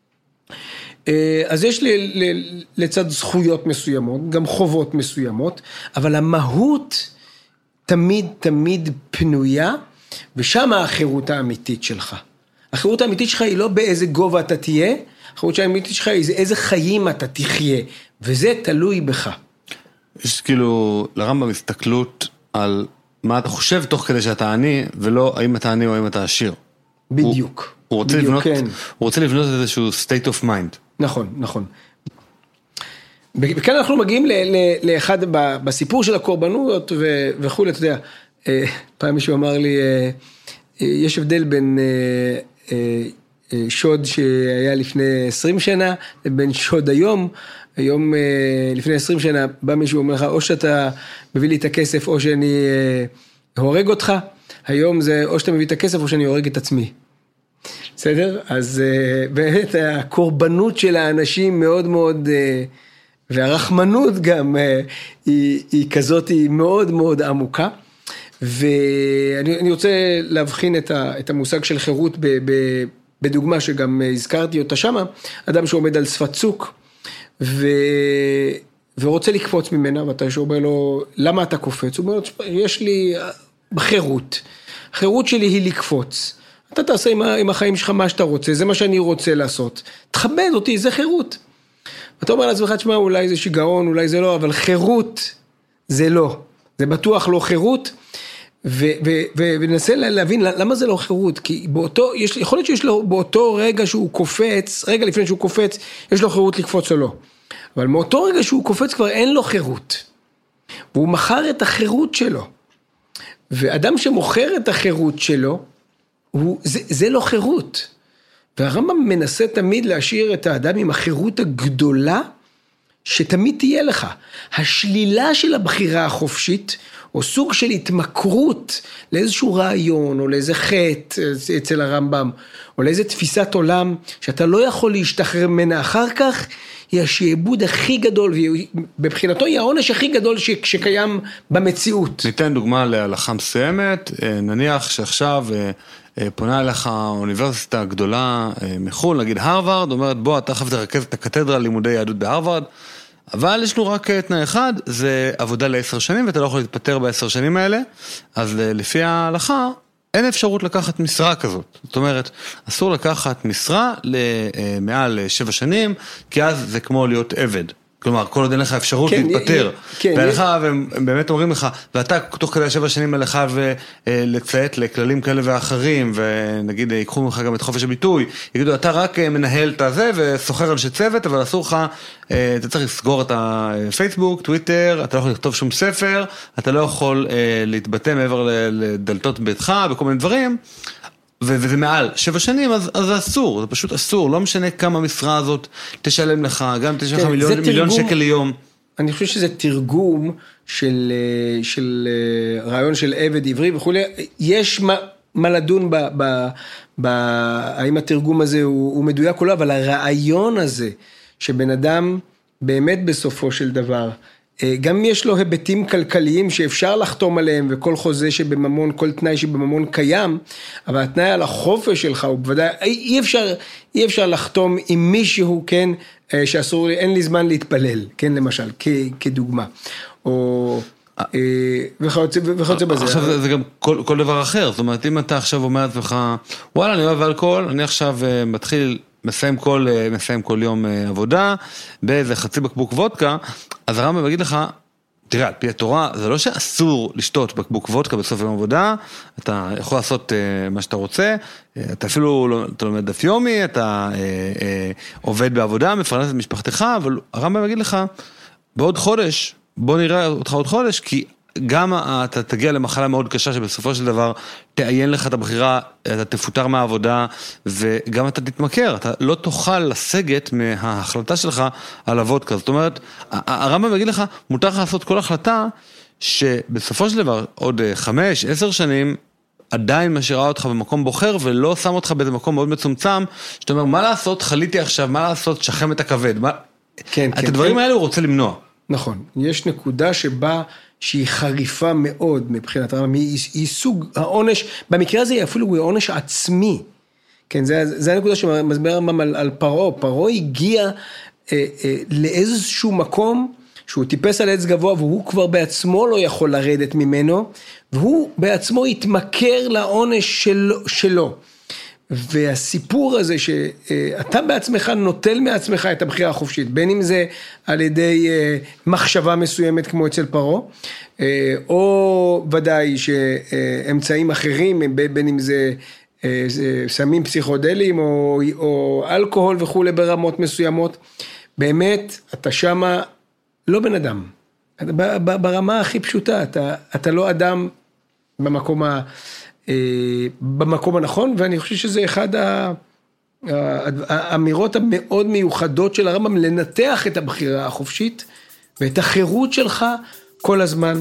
S3: אז יש לי לצד זכויות מסוימות, גם חובות מסוימות, אבל המהות תמיד תמיד פנויה, ושם החירות האמיתית שלך. החירות האמיתית שלך היא לא באיזה גובה אתה תהיה, החירות האמיתית שלך היא איזה חיים אתה תחיה, וזה תלוי בך.
S1: יש כאילו לרמב"ם הסתכלות על מה אתה חושב תוך כדי שאתה עני, ולא האם אתה עני או האם אתה עשיר.
S3: בדיוק.
S1: הוא, הוא, רוצה,
S3: בדיוק
S1: לבנות,
S3: כן.
S1: הוא רוצה לבנות איזשהו state of mind.
S3: נכון, נכון. וכאן אנחנו מגיעים ל, ל, לאחד בסיפור של הקורבנות וכו', אתה יודע, פעם מישהו אמר לי, יש הבדל בין שוד שהיה לפני עשרים שנה, לבין שוד היום, היום לפני עשרים שנה בא מישהו ואומר לך, או שאתה מביא לי את הכסף או שאני הורג אותך, היום זה או שאתה מביא את הכסף או שאני הורג את עצמי. בסדר? אז באמת הקורבנות של האנשים מאוד מאוד, והרחמנות גם היא, היא כזאת, היא מאוד מאוד עמוקה, ואני רוצה להבחין את, ה, את המושג של חירות ב, ב, בדוגמה שגם הזכרתי אותה שמה, אדם שעומד על שפת צוק, ו, ורוצה לקפוץ ממנה, ואתה שאומר לו, למה אתה קופץ? הוא אומר, יש לי חירות, החירות שלי היא לקפוץ, אתה תעשה עם, עם החיים שלך מה שאתה רוצה, זה מה שאני רוצה לעשות, תכבד אותי, זה חירות. אתה אומר לעצמך, תשמע, אולי זה שיגעון, אולי זה לא, אבל חירות זה לא, זה בטוח לא חירות, וננסה להבין למה זה לא חירות, כי באותו, יש, יכול להיות שיש לו באותו רגע שהוא קופץ, רגע לפני שהוא קופץ, יש לו חירות לקפוץ או לא, אבל מאותו רגע שהוא קופץ כבר אין לו חירות, והוא מכר את החירות שלו, ואדם שמוכר את החירות שלו, הוא, זה, זה לא חירות, והרמב"ם מנסה תמיד להשאיר את האדם עם החירות הגדולה, שתמיד תהיה לך. השלילה של הבחירה החופשית, או סוג של התמכרות לאיזשהו רעיון, או לאיזה חטא אצל הרמב"ם, או לאיזה תפיסת עולם, שאתה לא יכול להשתחרר ממנה אחר כך, היא השעבוד הכי גדול, ובבחינתו היא העונש הכי גדול ש, שקיים במציאות.
S1: ניתן דוגמה להלכה מסוימת, נניח שעכשיו פונה אליך אוניברסיטה גדולה מחול, נגיד הרווארד, אומרת בוא אתה חייב לרכז את הקתדרה לימודי יהדות בהרווארד, אבל יש לנו רק תנאי אחד, זה עבודה לעשר שנים, ואתה לא יכול להתפטר בעשר שנים האלה, אז לפי ההלכה, אין אפשרות לקחת משרה כזאת. זאת אומרת, אסור לקחת משרה למעל שבע שנים, כי אז זה כמו להיות עבד. כלומר, כל עוד אין לך אפשרות
S3: כן,
S1: להתפטר.
S3: כן,
S1: והלך, והם באמת אומרים לך, ואתה תוך כדי שבע שנים הלך ולציית לכללים כאלה ואחרים, ונגיד ייקחו ממך גם את חופש הביטוי, יגידו, אתה רק מנהל את הזה וסוחר אנשי צוות, אבל אסור לך, אתה צריך לסגור את הפייסבוק, טוויטר, אתה לא יכול לכתוב שום ספר, אתה לא יכול להתבטא מעבר לדלתות ביתך, בכל מיני דברים, וזה מעל שבע שנים, אז, אז זה אסור, זה פשוט אסור, לא משנה כמה המשרה הזאת תשלם לך, גם תשלם לך כן, מיליון, מיליון שקל ליום. אני
S3: חושב שזה תרגום של, של רעיון של עבד עברי וכו'. יש מה, מה לדון ב, ב, ב, האם התרגום הזה הוא, הוא מדויק או לא, אבל הרעיון הזה, שבן אדם באמת בסופו של דבר, גם יש לו היבטים כלכליים שאפשר לחתום עליהם, וכל חוזה שבממון, כל תנאי שבממון קיים, אבל התנאי על החופש שלך הוא בוודאי, אי אפשר, אי אפשר לחתום עם מישהו, כן, שאסור, אין לי זמן להתפלל, כן, למשל, כ, כדוגמה, או וכיוצא בזה.
S1: עכשיו זה גם כל, כל דבר אחר, זאת אומרת, אם אתה עכשיו אומר את לך, וואלה, אני אוהב אלכוהול, אני עכשיו מתחיל, מסיים כל, מסיים כל יום עבודה, באיזה חצי בקבוק וודקה, אז הרמב"ם יגיד לך, תראה, על פי התורה, זה לא שאסור לשתות בקבוק וודקה בסוף יום עבודה, אתה יכול לעשות uh, מה שאתה רוצה, uh, אתה אפילו, אתה לומד דף יומי, אתה uh, uh, עובד בעבודה, מפרנס את משפחתך, אבל הרמב"ם יגיד לך, בעוד חודש, בוא נראה אותך עוד חודש, כי גם אתה תגיע למחלה מאוד קשה שבסופו של דבר תעיין לך את הבחירה, אתה תפוטר מהעבודה וגם אתה תתמכר, אתה לא תוכל לסגת מההחלטה שלך על הוודקה. זאת אומרת, הרמב"ם יגיד לך, מותר לך לעשות כל החלטה שבסופו של דבר עוד חמש, עשר שנים עדיין משאירה אותך במקום בוחר ולא שם אותך באיזה מקום מאוד מצומצם, שאתה אומר, מה לעשות, חליתי עכשיו, מה לעשות, שחם את הכבד. מה...
S3: כן,
S1: את
S3: כן,
S1: הדברים
S3: כן.
S1: האלה הוא רוצה למנוע.
S3: נכון, יש נקודה שבה שהיא חריפה מאוד מבחינת הרמב"ם, היא, היא סוג העונש, במקרה הזה היא אפילו עונש עצמי, כן, זה, זה הנקודה שמסביר הרמב"ם על, על פרעה, פרעה הגיע אה, אה, לאיזשהו מקום, שהוא טיפס על עץ גבוה, והוא כבר בעצמו לא יכול לרדת ממנו, והוא בעצמו התמכר לעונש של, שלו, והסיפור הזה שאתה בעצמך נוטל מעצמך את הבחירה החופשית, בין אם זה על ידי מחשבה מסוימת כמו אצל פרעה, או ודאי שאמצעים אחרים, בין אם זה סמים פסיכודליים או, או אלכוהול וכו' ברמות מסוימות, באמת אתה שמה לא בן אדם, ברמה הכי פשוטה, אתה, אתה לא אדם במקום ה... במקום הנכון, ואני חושב שזה אחד האמירות המאוד מיוחדות של הרמב"ם, לנתח את הבחירה החופשית ואת החירות שלך כל הזמן.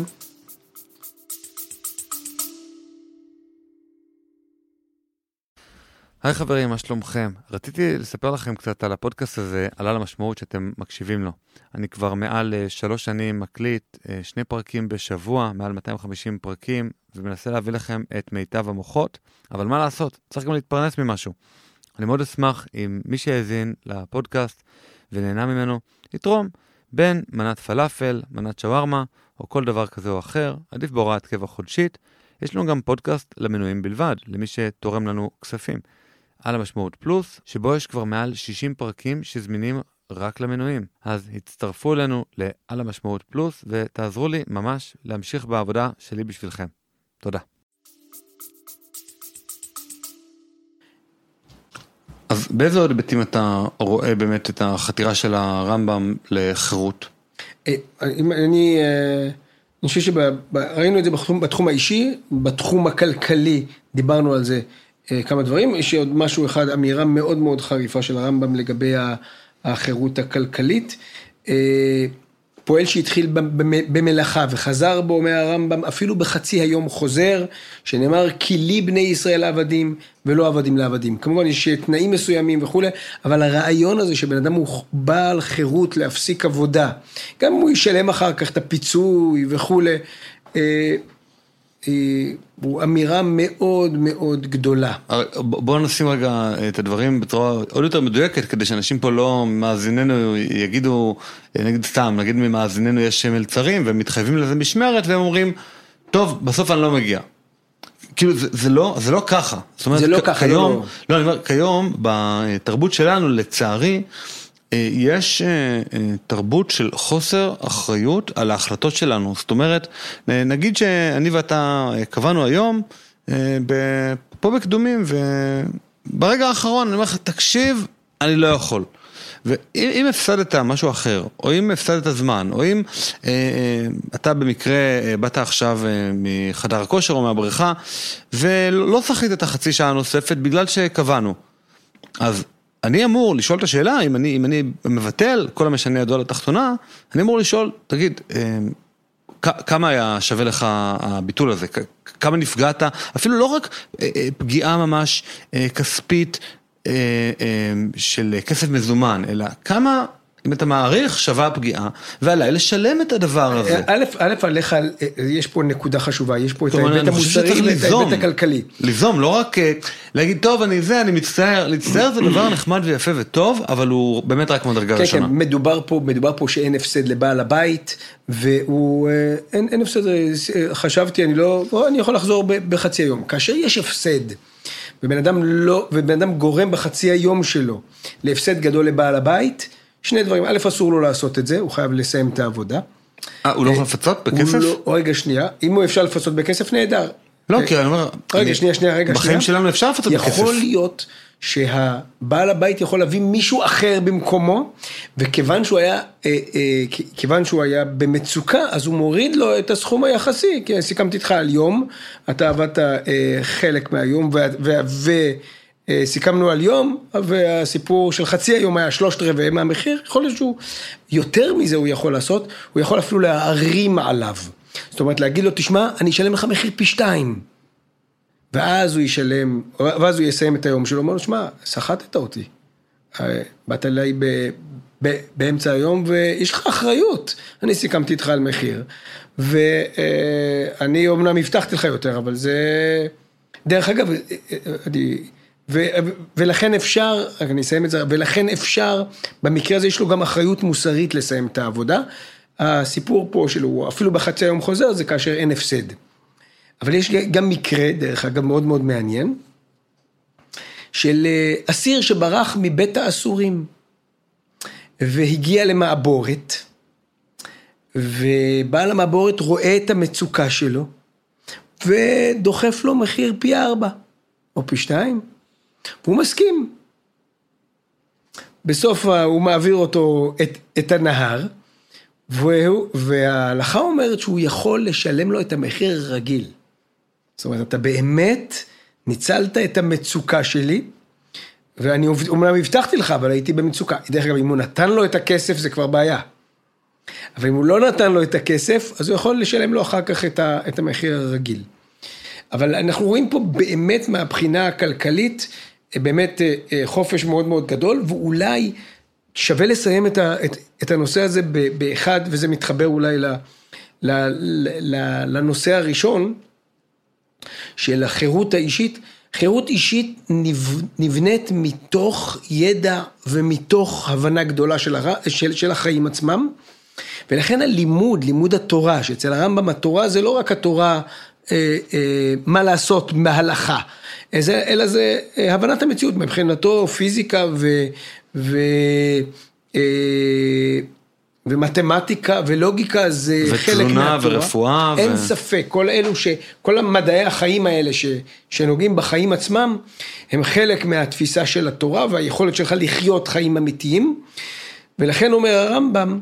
S1: היי חברים, מה שלומכם? רציתי לספר לכם קצת על הפודקאסט הזה, על המשמעות שאתם מקשיבים לו. אני כבר מעל שלוש שנים מקליט שני פרקים בשבוע, מעל מאתיים וחמישים פרקים, ומנסה להביא לכם את מיטב המוחות, אבל מה לעשות? צריך גם להתפרנס ממשהו. אני מאוד אשמח אם מי שיאזין לפודקאסט ונהנה ממנו, יתרום בין מנת פלאפל, מנת שווארמה, או כל דבר כזה או אחר, עדיף בהוראת קבע חודשית. יש לנו גם פודקאסט למנויים בלבד, למי שתורם לנו כספים. על המשמעות פלוס, שבו יש כבר מעל שישים פרקים שזמינים רק למנויים. אז הצטרפו אלינו לעל המשמעות פלוס, ותעזרו לי ממש להמשיך בעבודה שלי בשבילכם. תודה. אז באיזה עוד היבטים אתה רואה באמת את החתירה של הרמב"ם לחירות?
S3: אני, אני חושב שראינו את זה בתחום, בתחום האישי, בתחום הכלכלי דיברנו על זה כמה דברים. יש עוד משהו אחד, אמירה מאוד מאוד חריפה של הרמב"ם לגבי החירות הכלכלית. פועל שהתחיל במלאכה וחזר בו מהרמב"ם, אפילו בחצי היום חוזר, שנאמר כי לי בני ישראל עבדים ולא עבדים לעבדים. כמובן יש תנאים מסוימים וכו', אבל הרעיון הזה שבן אדם הוא בעל חירות להפסיק עבודה, גם אם הוא ישלם אחר כך את הפיצוי וכו', הוא אמירה מאוד מאוד גדולה.
S1: בואו נשים רגע את הדברים בצורה עוד יותר מדויקת, כדי שאנשים פה לא מאזיננו יגידו, נגיד סתם, נגיד ממאזיננו יש מלצרים, והם מתחייבים לזה משמרת, והם אומרים, טוב, בסוף אני לא מגיע. כאילו, זה, זה לא, זה לא ככה. זאת אומרת,
S3: זה לא ככה,
S1: כיום,
S3: לא.
S1: לא, אני אומר, כיום, בתרבות שלנו, לצערי, יש תרבות של חוסר אחריות על ההחלטות שלנו. זאת אומרת, נגיד שאני ואתה קבענו היום פה בקדומים, וברגע האחרון אני אומר לך, תקשיב, אני לא יכול. ואם הפסדת משהו אחר, או אם הפסדת זמן, או אם אה, אתה במקרה באת עכשיו מחדר הכושר או מהבריכה, ולא שחית את החצי שעה הנוספת בגלל שקבענו, אז אני אמור לשאול את השאלה, אם אני, אם אני מבטל כל המשנה ידוע לתחתונה, אני אמור לשאול, תגיד, כמה היה שווה לך הביטול הזה? כמה נפגעת? אפילו לא רק פגיעה ממש כספית של כסף מזומן, אלא כמה, אם אתה מעריך, שווה הפגיעה, ועליי לשלם את הדבר הזה.
S3: א', א', עליך, יש פה נקודה חשובה, יש פה את ההיבט המוסרי ואת ההיבט הכלכלי.
S1: ליזום, לא רק להגיד, טוב, אני זה, אני מצטער, להצטער זה דבר נחמד ויפה וטוב, אבל הוא באמת רק מדרגה ראשונה.
S3: כן, כן, מדובר פה, מדובר פה שאין הפסד לבעל הבית, והוא, אין, אין הפסד, חשבתי, אני לא, אני יכול לחזור בחצי היום. כאשר יש הפסד, ובן אדם לא, ובן אדם גורם בחצי היום שלו, להפסד גדול לבעל הבית, שני דברים, א', אסור לו לעשות את זה, הוא חייב לסיים את העבודה.
S1: אה, הוא לא יכול לפצות בכסף?
S3: לא, רגע שנייה, אם הוא אפשר לפצות בכסף, נהדר.
S1: לא, כי אני אומר,
S3: רגע, שנייה, שנייה, רגע,
S1: בחיים שלנו אפשר לפצות בכסף.
S3: יכול להיות שהבעל הבית יכול להביא מישהו אחר במקומו, וכיוון שהוא היה, כיוון שהוא היה במצוקה, אז הוא מוריד לו את הסכום היחסי, כי סיכמתי איתך על יום, אתה עבדת חלק מהיום, וסיכמנו על יום, והסיפור של חצי היום היה שלושת רבעי מהמחיר, יכול להיות שהוא, יותר מזה הוא יכול לעשות, הוא יכול אפילו להערים עליו. זאת אומרת, להגיד לו, תשמע, אני אשלם לך מחיר פי שתיים. ואז הוא ישלם, ואז הוא יסיים את היום שלו, אומר לו, שמע, שחטת אותי. באת אליי ב, ב, באמצע היום, ויש לך אחריות. אני סיכמתי איתך על מחיר, ואני אומנם הבטחתי לך יותר, אבל זה, דרך אגב, אני, ו, ולכן אפשר, אני אסיים את זה, ולכן אפשר, במקרה הזה יש לו גם אחריות מוסרית לסיים את העבודה. הסיפור פה שלו, אפילו בחצי היום חוזר, זה כאשר אין הפסד. אבל יש גם מקרה, דרך אגב מאוד מאוד מעניין, של אסיר שברח מבית האסורים, והגיע למעבורת, ובעל המעבורת רואה את המצוקה שלו, ודוחף לו מחיר פי ארבע, או פי שתיים, והוא מסכים. בסוף הוא מעביר אותו את, את הנהר, והוא, וההלכה אומרת שהוא יכול לשלם לו את המחיר הרגיל. זאת אומרת, אתה באמת ניצלת את המצוקה שלי, ואני אומנם הבטחתי לך, אבל הייתי במצוקה. דרך אגב, אם הוא נתן לו את הכסף, זה כבר בעיה. אבל אם הוא לא נתן לו את הכסף, אז הוא יכול לשלם לו אחר כך את, ה, את המחיר הרגיל. אבל אנחנו רואים פה באמת מהבחינה הכלכלית, באמת חופש מאוד מאוד גדול, ואולי שווה לסיים את, ה, את, את הנושא הזה באחד, וזה מתחבר אולי ל, ל, ל, לנושא הראשון, של החירות האישית. חירות אישית נבנית מתוך ידע ומתוך הבנה גדולה של, הר... של, של החיים עצמם, ולכן הלימוד, לימוד התורה, שאצל הרמב"ם התורה זה לא רק התורה אה, אה, מה לעשות מההלכה, אלא זה אה, הבנת המציאות, מבחינתו פיזיקה ו... ו אה, ומתמטיקה ולוגיקה זה חלק מהתורה.
S1: ורפואה.
S3: אין
S1: ו...
S3: ספק, כל אלו ש... כל המדעי החיים האלה ש... שנוגעים בחיים עצמם, הם חלק מהתפיסה של התורה, והיכולת שלך לחיות חיים אמיתיים, ולכן אומר הרמב"ם,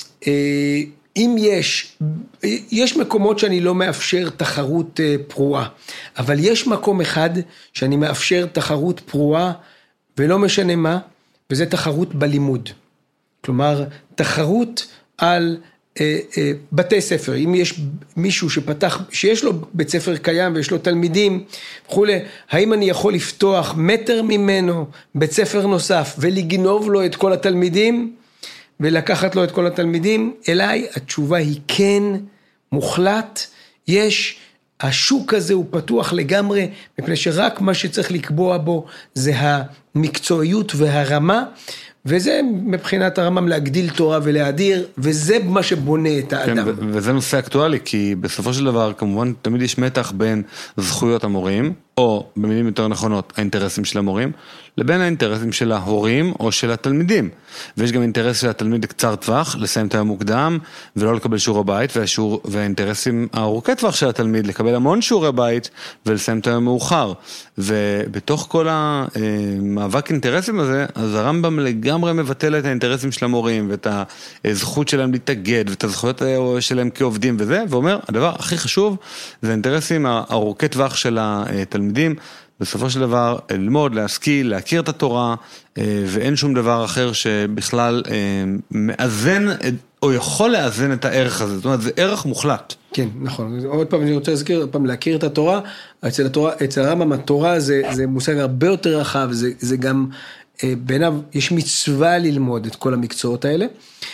S3: אם יש, יש מקומות שאני לא מאפשר תחרות פרועה, אבל יש מקום אחד שאני מאפשר תחרות פרועה, ולא משנה מה, וזה תחרות בלימוד. כלומר, תחרות על אה, אה, בתי ספר. אם יש מישהו שפתח, שיש לו בית ספר קיים ויש לו תלמידים, וכולי, האם אני יכול לפתוח מטר ממנו בית ספר נוסף ולגנוב לו את כל התלמידים ולקחת לו את כל התלמידים? אליי התשובה היא כן, מוחלט. יש, השוק הזה הוא פתוח לגמרי, מפני שרק מה שצריך לקבוע בו זה המקצועיות והרמה, וזה מבחינת הרמב"ם להגדיל תורה ולהאדיר, וזה מה שבונה את האדם.
S1: כן, וזה נושא אקטואלי, כי בסופו של דבר, כמובן, תמיד יש מתח בין זכויות המורים, או במילים יותר נכונות, האינטרסים של המורים, לבין האינטרסים של ההורים או של התלמידים. ויש גם אינטרס של התלמיד קצר טווח, לסיים את היום מוקדם, ולא לקבל שיעורי בית, והשיעור, והאינטרסים הארוכי טווח של התלמיד, לקבל המון שיעורי בית, ולסיים את היום מאוחר. ובתוך כל המאבק אינטרסים הזה, אז הרמב"ם לגמרי מבטל את האינטרסים של המורים, ואת הזכות שלהם להתאגד, ואת הזכויות שלהם כעובדים וזה, ואומר, הדבר הכי חשוב, זה האינטרסים הארוכי טווח של התלמידים, בסופו של דבר ללמוד, להשכיל, להכיר את התורה, ואין שום דבר אחר שבכלל מאזן או יכול לאזן את הערך הזה. זאת אומרת, זה ערך מוחלט.
S3: כן, נכון. עוד פעם אני רוצה להזכיר, עוד פעם להכיר את התורה. אצל התורה, אצל הרמב"ם התורה זה, זה מושג הרבה יותר רחב, זה, זה גם בעיניו יש מצווה ללמוד את כל המקצועות האלה.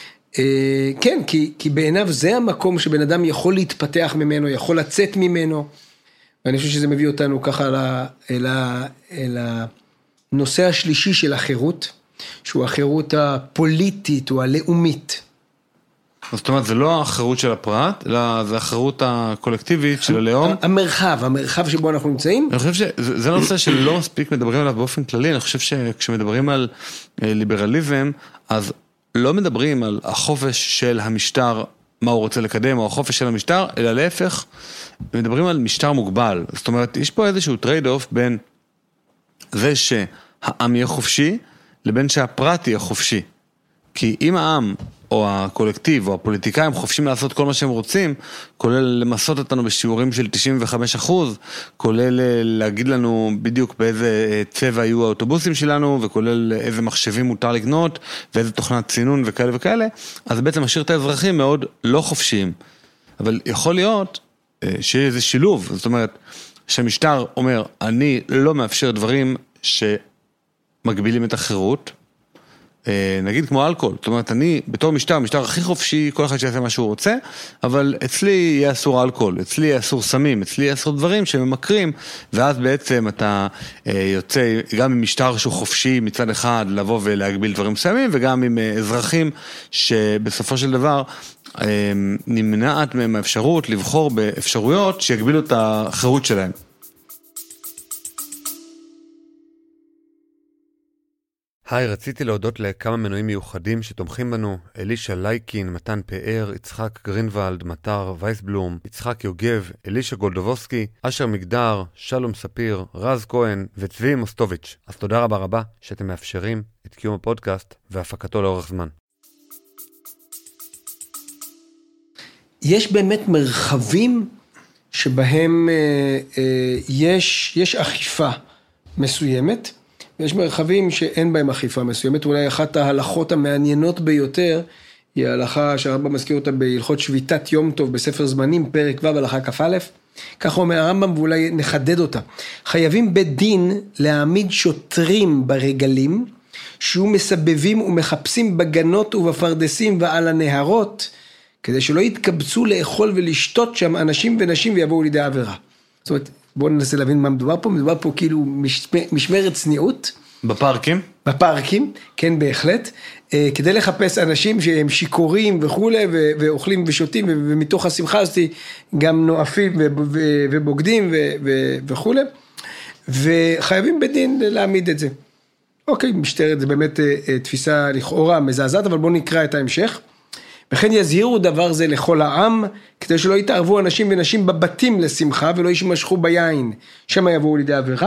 S3: כן, כי, כי בעיניו זה המקום שבן אדם יכול להתפתח ממנו, יכול לצאת ממנו, ואני חושב שזה מביא אותנו ככה אל, אל, אל הנושא השלישי של החירות, שהוא החירות הפוליטית או הלאומית.
S1: זאת אומרת, זה לא החירות של הפרט, אלא זה החירות הקולקטיבית של הלאום.
S3: המרחב, המרחב שבו אנחנו נמצאים.
S1: אני חושב שזה נושא שלא מספיק מדברים עליו באופן כללי, אני חושב שכשמדברים על ליברליזם, אז לא מדברים על החופש של המשטר מה הוא רוצה לקדם, או החופש של המשטר, אלא להפך, מדברים על משטר מוגבל. זאת אומרת, יש פה איזשהו טרייד אוף בין זה שהעם יהיה חופשי, לבין שהפרט יהיה חופשי. כי אם העם, או הקולקטיב, או הפוליטיקאים חופשים לעשות כל מה שהם רוצים, כולל למסות אותנו בשיעורים של תשעים וחמישה אחוז, כולל להגיד לנו בדיוק באיזה צבע יהיו האוטובוסים שלנו, וכולל איזה מחשבים מותר לקנות, ואיזה תוכנת צינון וכאלה וכאלה, אז זה בעצם משאיר את האזרחים מאוד לא חופשיים. אבל יכול להיות שיהיה איזה שילוב, זאת אומרת, שהמשטר אומר, אני לא מאפשר דברים שמגבילים את החירות, נגיד כמו אלכוהול, זאת אומרת, אני בתור משטר, משטר הכי חופשי, כל אחד שיעשה מה שהוא רוצה, אבל אצלי יהיה אסור אלכוהול, אצלי יהיה אסור סמים, אצלי יהיה אסור דברים שממכרים, ואז בעצם אתה יוצא גם עם משטר שהוא חופשי מצד אחד, לבוא ולהגביל דברים מסוימים, וגם עם אזרחים שבסופו של דבר נמנעת מהם האפשרות לבחור באפשרויות שיגבילו את החירות שלהם. היי, רציתי להודות לכמה מנויים מיוחדים שתומכים בנו, אלישה לייקין, מתן פאר, יצחק גרינוולד, מטר וייסבלום, יצחק יוגב, אלישה גולדובוסקי, אשר מגדר, שלום ספיר, רז כהן וצבי מוסטוביץ'. אז תודה רבה רבה שאתם מאפשרים את קיום הפודקאסט והפקתו לאורך זמן.
S3: יש באמת מרחבים שבהם אה, אה, יש, יש אכיפה מסוימת, ויש מרחבים שאין בהם אכיפה מסוימת. אולי אחת ההלכות המעניינות ביותר, היא ההלכה שהרמב"ם מזכיר אותה בהלכות שביתת יום טוב בספר זמנים, פרק ו' הלכה כ"א, כך אומר הרמב"ם ואולי נחדד אותה. חייבים בית דין להעמיד שוטרים ברגלים, שיהיו מסבבים ומחפשים בגנות ובפרדסים ועל הנהרות, כדי שלא יתקבצו לאכול ולשתות שם אנשים ונשים ויבואו לידי עבירה. זאת אומרת, בואו ננסה להבין מה מדובר פה, מדובר פה כאילו משמרת צניעות.
S1: בפארקים?
S3: בפארקים, כן בהחלט, כדי לחפש אנשים שהם שיקורים וכו' ואוכלים ושותים, ומתוך השמחה הזאת גם נואפים ובוגדים וכו', וחייבים בדין להעמיד את זה. אוקיי, משטרת זה באמת תפיסה לכאורה מזעזעת, אבל בואו נקרא את ההמשך. וכן יזהירו דבר זה לכל העם, כדי שלא יתערבו אנשים ונשים בבתים לשמחה, ולא ישמשכו ביין, שמה יבואו לידי עבירה.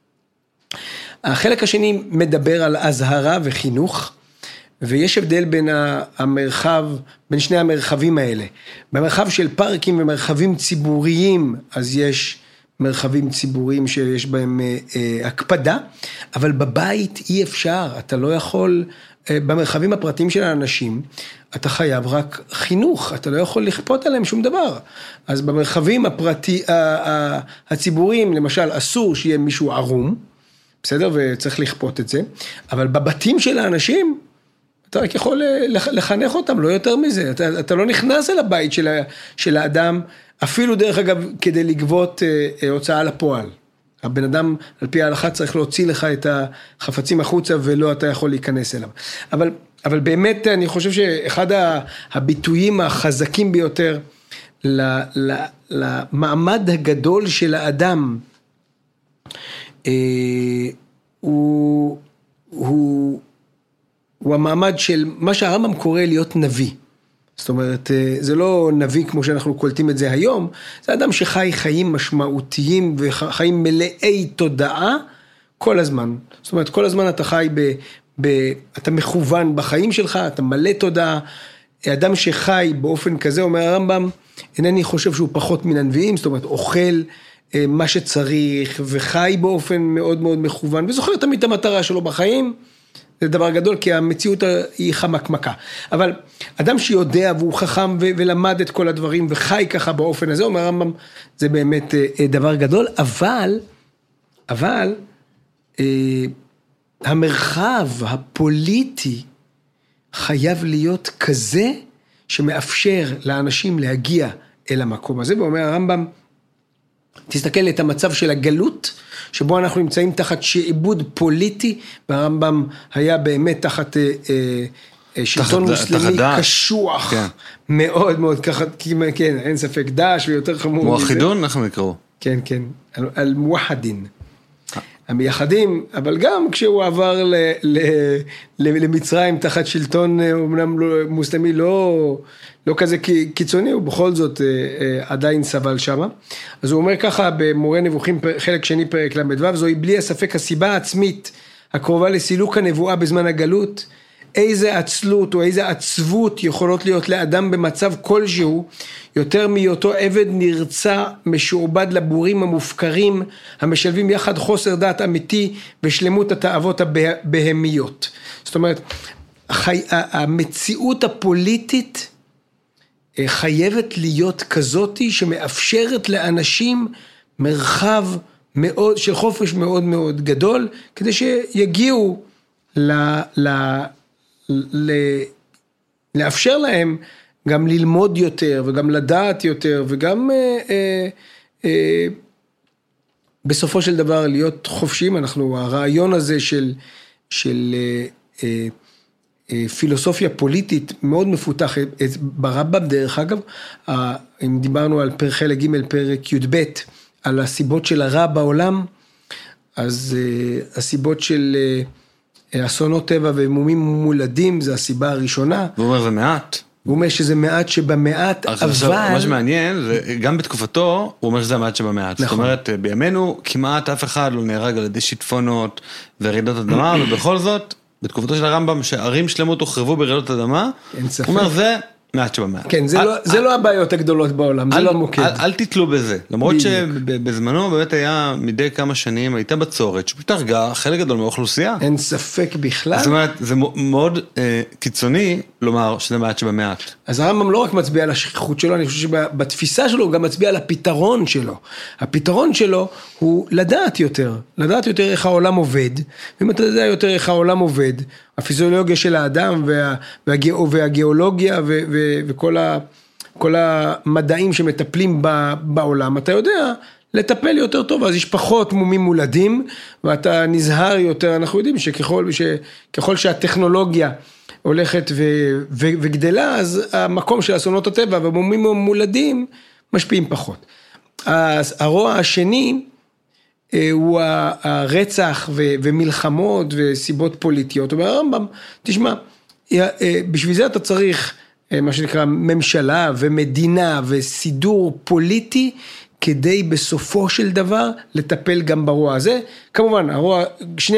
S3: החלק השני מדבר על הזהרה וחינוך, ויש הבדל בין המרחב, בין שני המרחבים האלה. במרחב של פארקים ומרחבים ציבוריים, אז יש מרחבים ציבוריים שיש בהם אה, הקפדה, אבל בבית אי אפשר, אתה לא יכול, אה, במרחבים הפרטיים של האנשים, אתה חייב רק חינוך, אתה לא יכול לכפות עליהם שום דבר. אז במרחבים הפרטי, הציבוריים, למשל, אסור שיהיה מישהו ערום, בסדר? וצריך לכפות את זה, אבל בבתים של האנשים, אתה רק יכול לחנך אותם, לא יותר מזה. אתה, אתה לא נכנס אל הבית של, של האדם, אפילו דרך אגב, כדי לגבות אה, הוצאה לפועל. הבן אדם, על פי ההלכה, צריך להוציא לך את החפצים החוצה, ולא אתה יכול להיכנס אליו. אבל, אבל באמת, אני חושב שאחד הביטויים החזקים ביותר, למעמד הגדול של האדם, אה, הוא, הוא, הוא המעמד של מה שהרמב"ם קורא להיות נביא. זאת אומרת, זה לא נביא כמו שאנחנו קולטים את זה היום, זה אדם שחי חיים משמעותיים וחיים מלאי תודעה כל הזמן. זאת אומרת, כל הזמן אתה חי, ב, ב, אתה מכוון בחיים שלך, אתה מלא תודעה. אדם שחי באופן כזה, אומר הרמב"ם, אינני חושב שהוא פחות מן הנביאים, זאת אומרת, אוכל מה שצריך וחי באופן מאוד מאוד מכוון, וזוכר תמיד את המטרה שלו בחיים, זה דבר גדול, כי המציאות היא חמקמקה. אבל אדם שיודע והוא חכם ו- ולמד את כל הדברים וחי ככה באופן הזה, אומר הרמב"ם, זה באמת אה, דבר גדול, אבל, אבל, אה, המרחב הפוליטי חייב להיות כזה שמאפשר לאנשים להגיע אל המקום הזה, ואומר הרמב"ם, תסתכל את המצב של הגלות, שבו אנחנו נמצאים תחת שעבוד פוליטי, והרמב"ם היה באמת תחת אה, אה, שלטון מוסלמי קשוח, כן. מאוד מאוד ככה, כן, אין ספק, דאעש ויותר חמור.
S1: מואחידון, אנחנו נקראו.
S3: כן, כן, על מואחדין. המייחדים, אבל גם כשהוא עבר ל, ל, ל, למצרים תחת שלטון אמנם לא, מוסלמי לא, לא כזה קיצוני, הוא בכל זאת עדיין סבל שמה. אז הוא אומר ככה במורה נבוכים חלק שני פרק למדו, זוהי בלי הספק הסיבה העצמית הקרובה לסילוק הנבואה בזמן הגלות, איזה עצלות או איזה עצבות יכולות להיות לאדם במצב כלשהו, יותר מהיותו עבד נרצע משועבד לבורים המופקרים, המשלבים יחד חוסר דעת אמיתי ושלמות התאוות הבהמיות. זאת אומרת, החי... המציאות הפוליטית חייבת להיות כזאתי שמאפשרת לאנשים מרחב מאוד, של חופש מאוד מאוד גדול, כדי שיגיעו ל... ל... ל... לאפשר להם גם ללמוד יותר וגם לדעת יותר וגם אה, אה, אה, בסופו של דבר להיות חופשיים. אנחנו, הרעיון הזה של, של אה, אה, אה, פילוסופיה פוליטית מאוד מפותח ברמב"ם, דרך אגב, אה, אם דיברנו על פרק חלק ג' פרק י' ב' על הסיבות של הרע בעולם, אז אה, הסיבות של אה, אסונות טבע ומומים מולדים, זה הסיבה הראשונה.
S1: הוא אומר זה מעט.
S3: הוא אומר שזה מעט שבמעט, אבל...
S1: עכשיו, מה שמעניין, זה, גם בתקופתו, הוא אומר שזה המעט שבמעט. נכון. זאת אומרת, בימינו, כמעט אף אחד לא נהרג על ידי שיטפונות ורעידות אדמה, ובכל זאת, בתקופתו של הרמב"ם, שערים שלמות הוחרבו ברעידות אדמה, הוא אומר זה מעט שבמעט.
S3: כן, זה, אל, לא, זה אל, לא הבעיות הגדולות בעולם,
S1: אל,
S3: זה לא המוקד.
S1: אל, אל תתלו בזה, למרות שבזמנו באמת היה מדי כמה שנים, הייתה בצורת, שפשוט הרגה חלק גדול מהאוכלוסייה.
S3: אין ספק בכלל.
S1: זאת אומרת, זה מאוד אה, קיצוני לומר שזה מעט שבמעט.
S3: אז הרמב"ם לא רק מצביע על השכיחות שלו, אני חושב שבתפיסה שלו הוא גם מצביע על הפתרון שלו. הפתרון שלו הוא לדעת יותר, לדעת יותר איך העולם עובד, ואם אתה יודע יותר איך העולם עובד, הפיזיולוגיה של האדם וה, והגיא, והגיאולוגיה ו, ו, וכל ה, כל המדעים שמטפלים ב, בעולם, אתה יודע לטפל יותר טוב, אז יש פחות מומים מולדים, ואתה נזהר יותר. אנחנו יודעים שככל, שככל שהטכנולוגיה הולכת ו, ו, וגדלה, אז המקום של אסונות הטבע והמומים מולדים משפיעים פחות. אז הרוע השני, הוא הרצח ומלחמות וסיבות פוליטיות. אומר הרמב"ם, תשמע, בשביל זה אתה צריך מה שנקרא ממשלה ומדינה וסידור פוליטי, כדי בסופו של דבר לטפל גם ברוע הזה. כמובן, הרוע, שני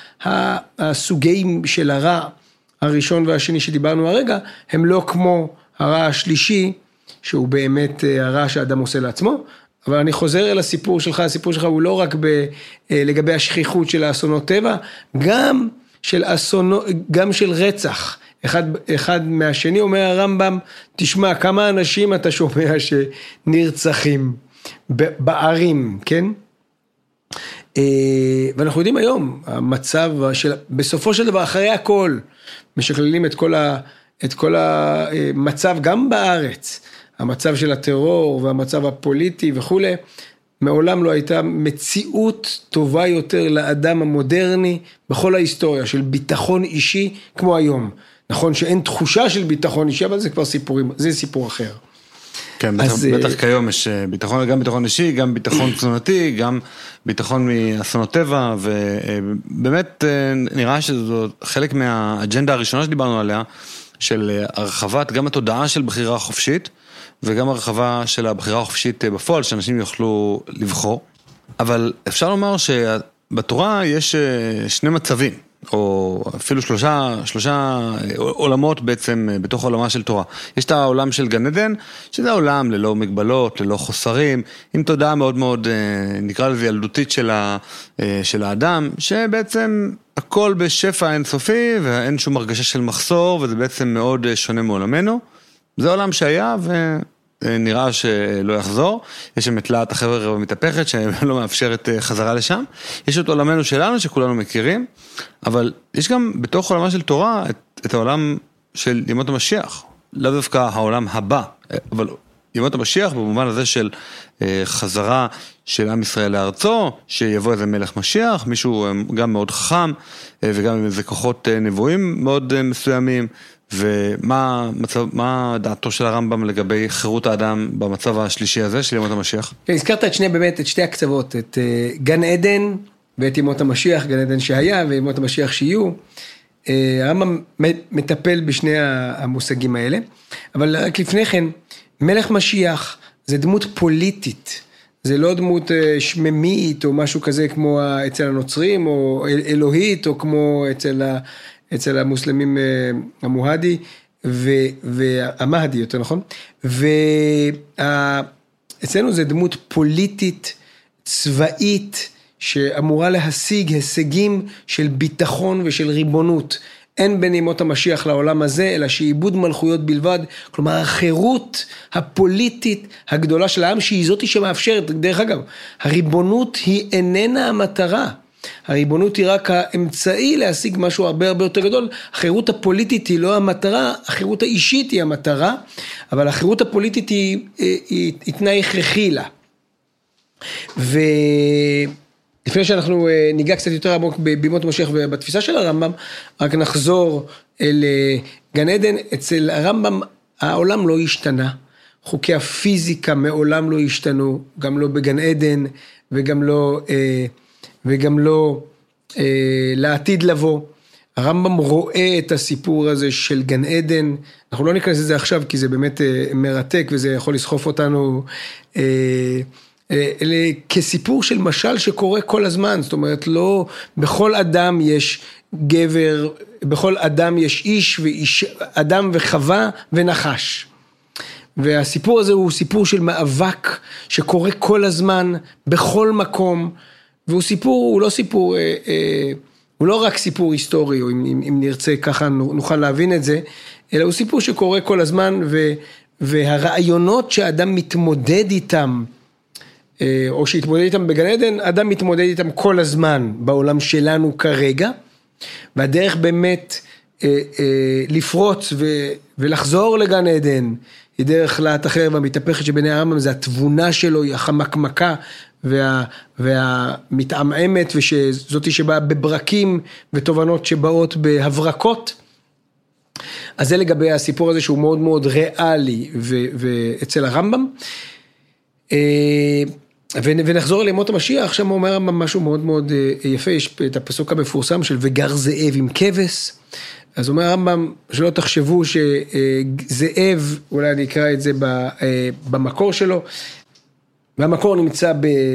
S3: הסוגים של הרע, הראשון והשני שדיברנו הרגע, הם לא כמו הרע השלישי, שהוא באמת הרע שהאדם עושה לעצמו. אבל אני חוזר אל הסיפור שלך, הסיפור שלך הוא לא רק ב, לגבי השכיחות של האסונות טבע, גם של אסונות, גם של רצח. אחד, אחד מהשני אומר הרמב"ם, תשמע, כמה אנשים אתה שומע שנרצחים בערים, כן? ואנחנו יודעים היום, המצב של, בסופו של דבר, אחרי הכל, משקללים את כל ה, את כל המצב גם בארץ, המצב של הטרור והמצב הפוליטי וכו', מעולם לא הייתה מציאות טובה יותר לאדם המודרני בכל ההיסטוריה של ביטחון אישי כמו היום. נכון שאין תחושה של ביטחון אישי, אבל זה כבר סיפורים, זה סיפור אחר.
S1: כן, בטח, בטח כיום יש ביטחון, גם ביטחון אישי, גם ביטחון תזונתי, גם ביטחון מאסונות טבע, ובאמת נראה שזו חלק מהאג'נדה הראשונה שדיברנו עליה, של הרחבת גם התודעה של בחירה חופשית, וגם הרחבה של הבחירה החופשית בפועל, שאנשים יוכלו לבחור. אבל אפשר לומר שבתורה יש שני מצבים, או אפילו שלושה, שלושה עולמות בעצם בתוך העולמה של תורה. יש את העולם של גן עדן, שזה העולם ללא מגבלות, ללא חוסרים, עם תודעה מאוד מאוד, נקרא לזה ילדותית של, ה, של האדם, שבעצם הכל בשפע אינסופי, ואין שום הרגשה של מחסור, וזה בעצם מאוד שונה מעולמנו. זה עולם שהיה ונראה שלא יחזור. יש שם את להט החבר המתהפכת שלא מאפשרת חזרה לשם. יש את עולמנו שלנו שכולנו מכירים, אבל יש גם בתוך עולמה של תורה את, את העולם של ימות המשיח. לא דווקא העולם הבא, אבל ימות המשיח במובן הזה של חזרה של עם ישראל לארצו, שיבוא איזה מלך משיח, מישהו גם מאוד חכם וגם עם איזה כוחות נבואים מאוד מסוימים. ומה מצב, מה דעתו של הרמב"ם לגבי חירות האדם במצב השלישי הזה של ימות המשיח?
S3: הזכרת את שני, באמת, את שתי הקצוות, את גן עדן ואת ימות המשיח, גן עדן שהיה, וימות המשיח שיהיו. הרמב"ם מטפל בשני המושגים האלה, אבל רק לפני כן, מלך משיח זה דמות פוליטית, זה לא דמות שממית או משהו כזה כמו אצל הנוצרים, או אלוהית, או כמו אצל, אצל המוסלמים המוהדי, והמהדי יותר נכון, ואצלנו זה דמות פוליטית, צבאית, שאמורה להשיג הישגים של ביטחון ושל ריבונות, אין בין ימות המשיח לעולם הזה, אלא שעיבוד מלכויות בלבד, כלומר החירות הפוליטית הגדולה של העם, שהיא זאתי שמאפשרת, דרך אגב, הריבונות היא איננה המטרה, הריבונות היא רק האמצעי להשיג משהו הרבה הרבה יותר גדול, החירות הפוליטית היא לא המטרה, החירות האישית היא המטרה, אבל החירות הפוליטית היא, היא, היא, היא תנאי הכרחי לה. ו... לפני שאנחנו ניגע קצת יותר עמוק בימות המשיח ובתפיסה של הרמב"ם, רק נחזור אל גן עדן. אצל הרמב"ם העולם לא השתנה, חוקי הפיזיקה מעולם לא השתנו, גם לא בגן עדן וגם לא, וגם לא לעתיד לבוא. הרמב"ם רואה את הסיפור הזה של גן עדן, אנחנו לא ניכנס לזה עכשיו כי זה באמת מרתק וזה יכול לסחוף אותנו כסיפור של משל שקורה כל הזמן, זאת אומרת לא בכל אדם יש גבר, בכל אדם יש איש ואיש, אדם וחווה ונחש, והסיפור הזה הוא סיפור של מאבק שקורה כל הזמן בכל מקום, והוא סיפור, הוא לא סיפור, הוא לא רק סיפור היסטורי, או אם, אם, אם נרצה ככה נוכל להבין את זה, אלא הוא סיפור שקורה כל הזמן, ו, והרעיונות שאדם מתמודד איתם, או שהתמודד איתם בגן עדן, אדם מתמודד איתם כל הזמן בעולם שלנו כרגע, והדרך באמת אה, אה, לפרוץ ו, ולחזור לגן עדן, היא דרך לאט אחר והמתהפכת שביני הרמב"ם, זה התבונה שלו, היא החמקמקה וה, והמתעמעמת, ושזאתי שבאה בברקים ותובנות שבאות בהברקות. אז זה לגבי הסיפור הזה שהוא מאוד מאוד ריאלי ו, ואצל הרמב"ם. ונחזור לימות המשיח, שם הוא אומר משהו מאוד מאוד יפה, יש את הפסוק המפורסם של וגר זאב עם כבש, אז אומר הרמב"ם, שלא תחשבו שזאב, אולי אני אקרא את זה במקור שלו, והמקור נמצא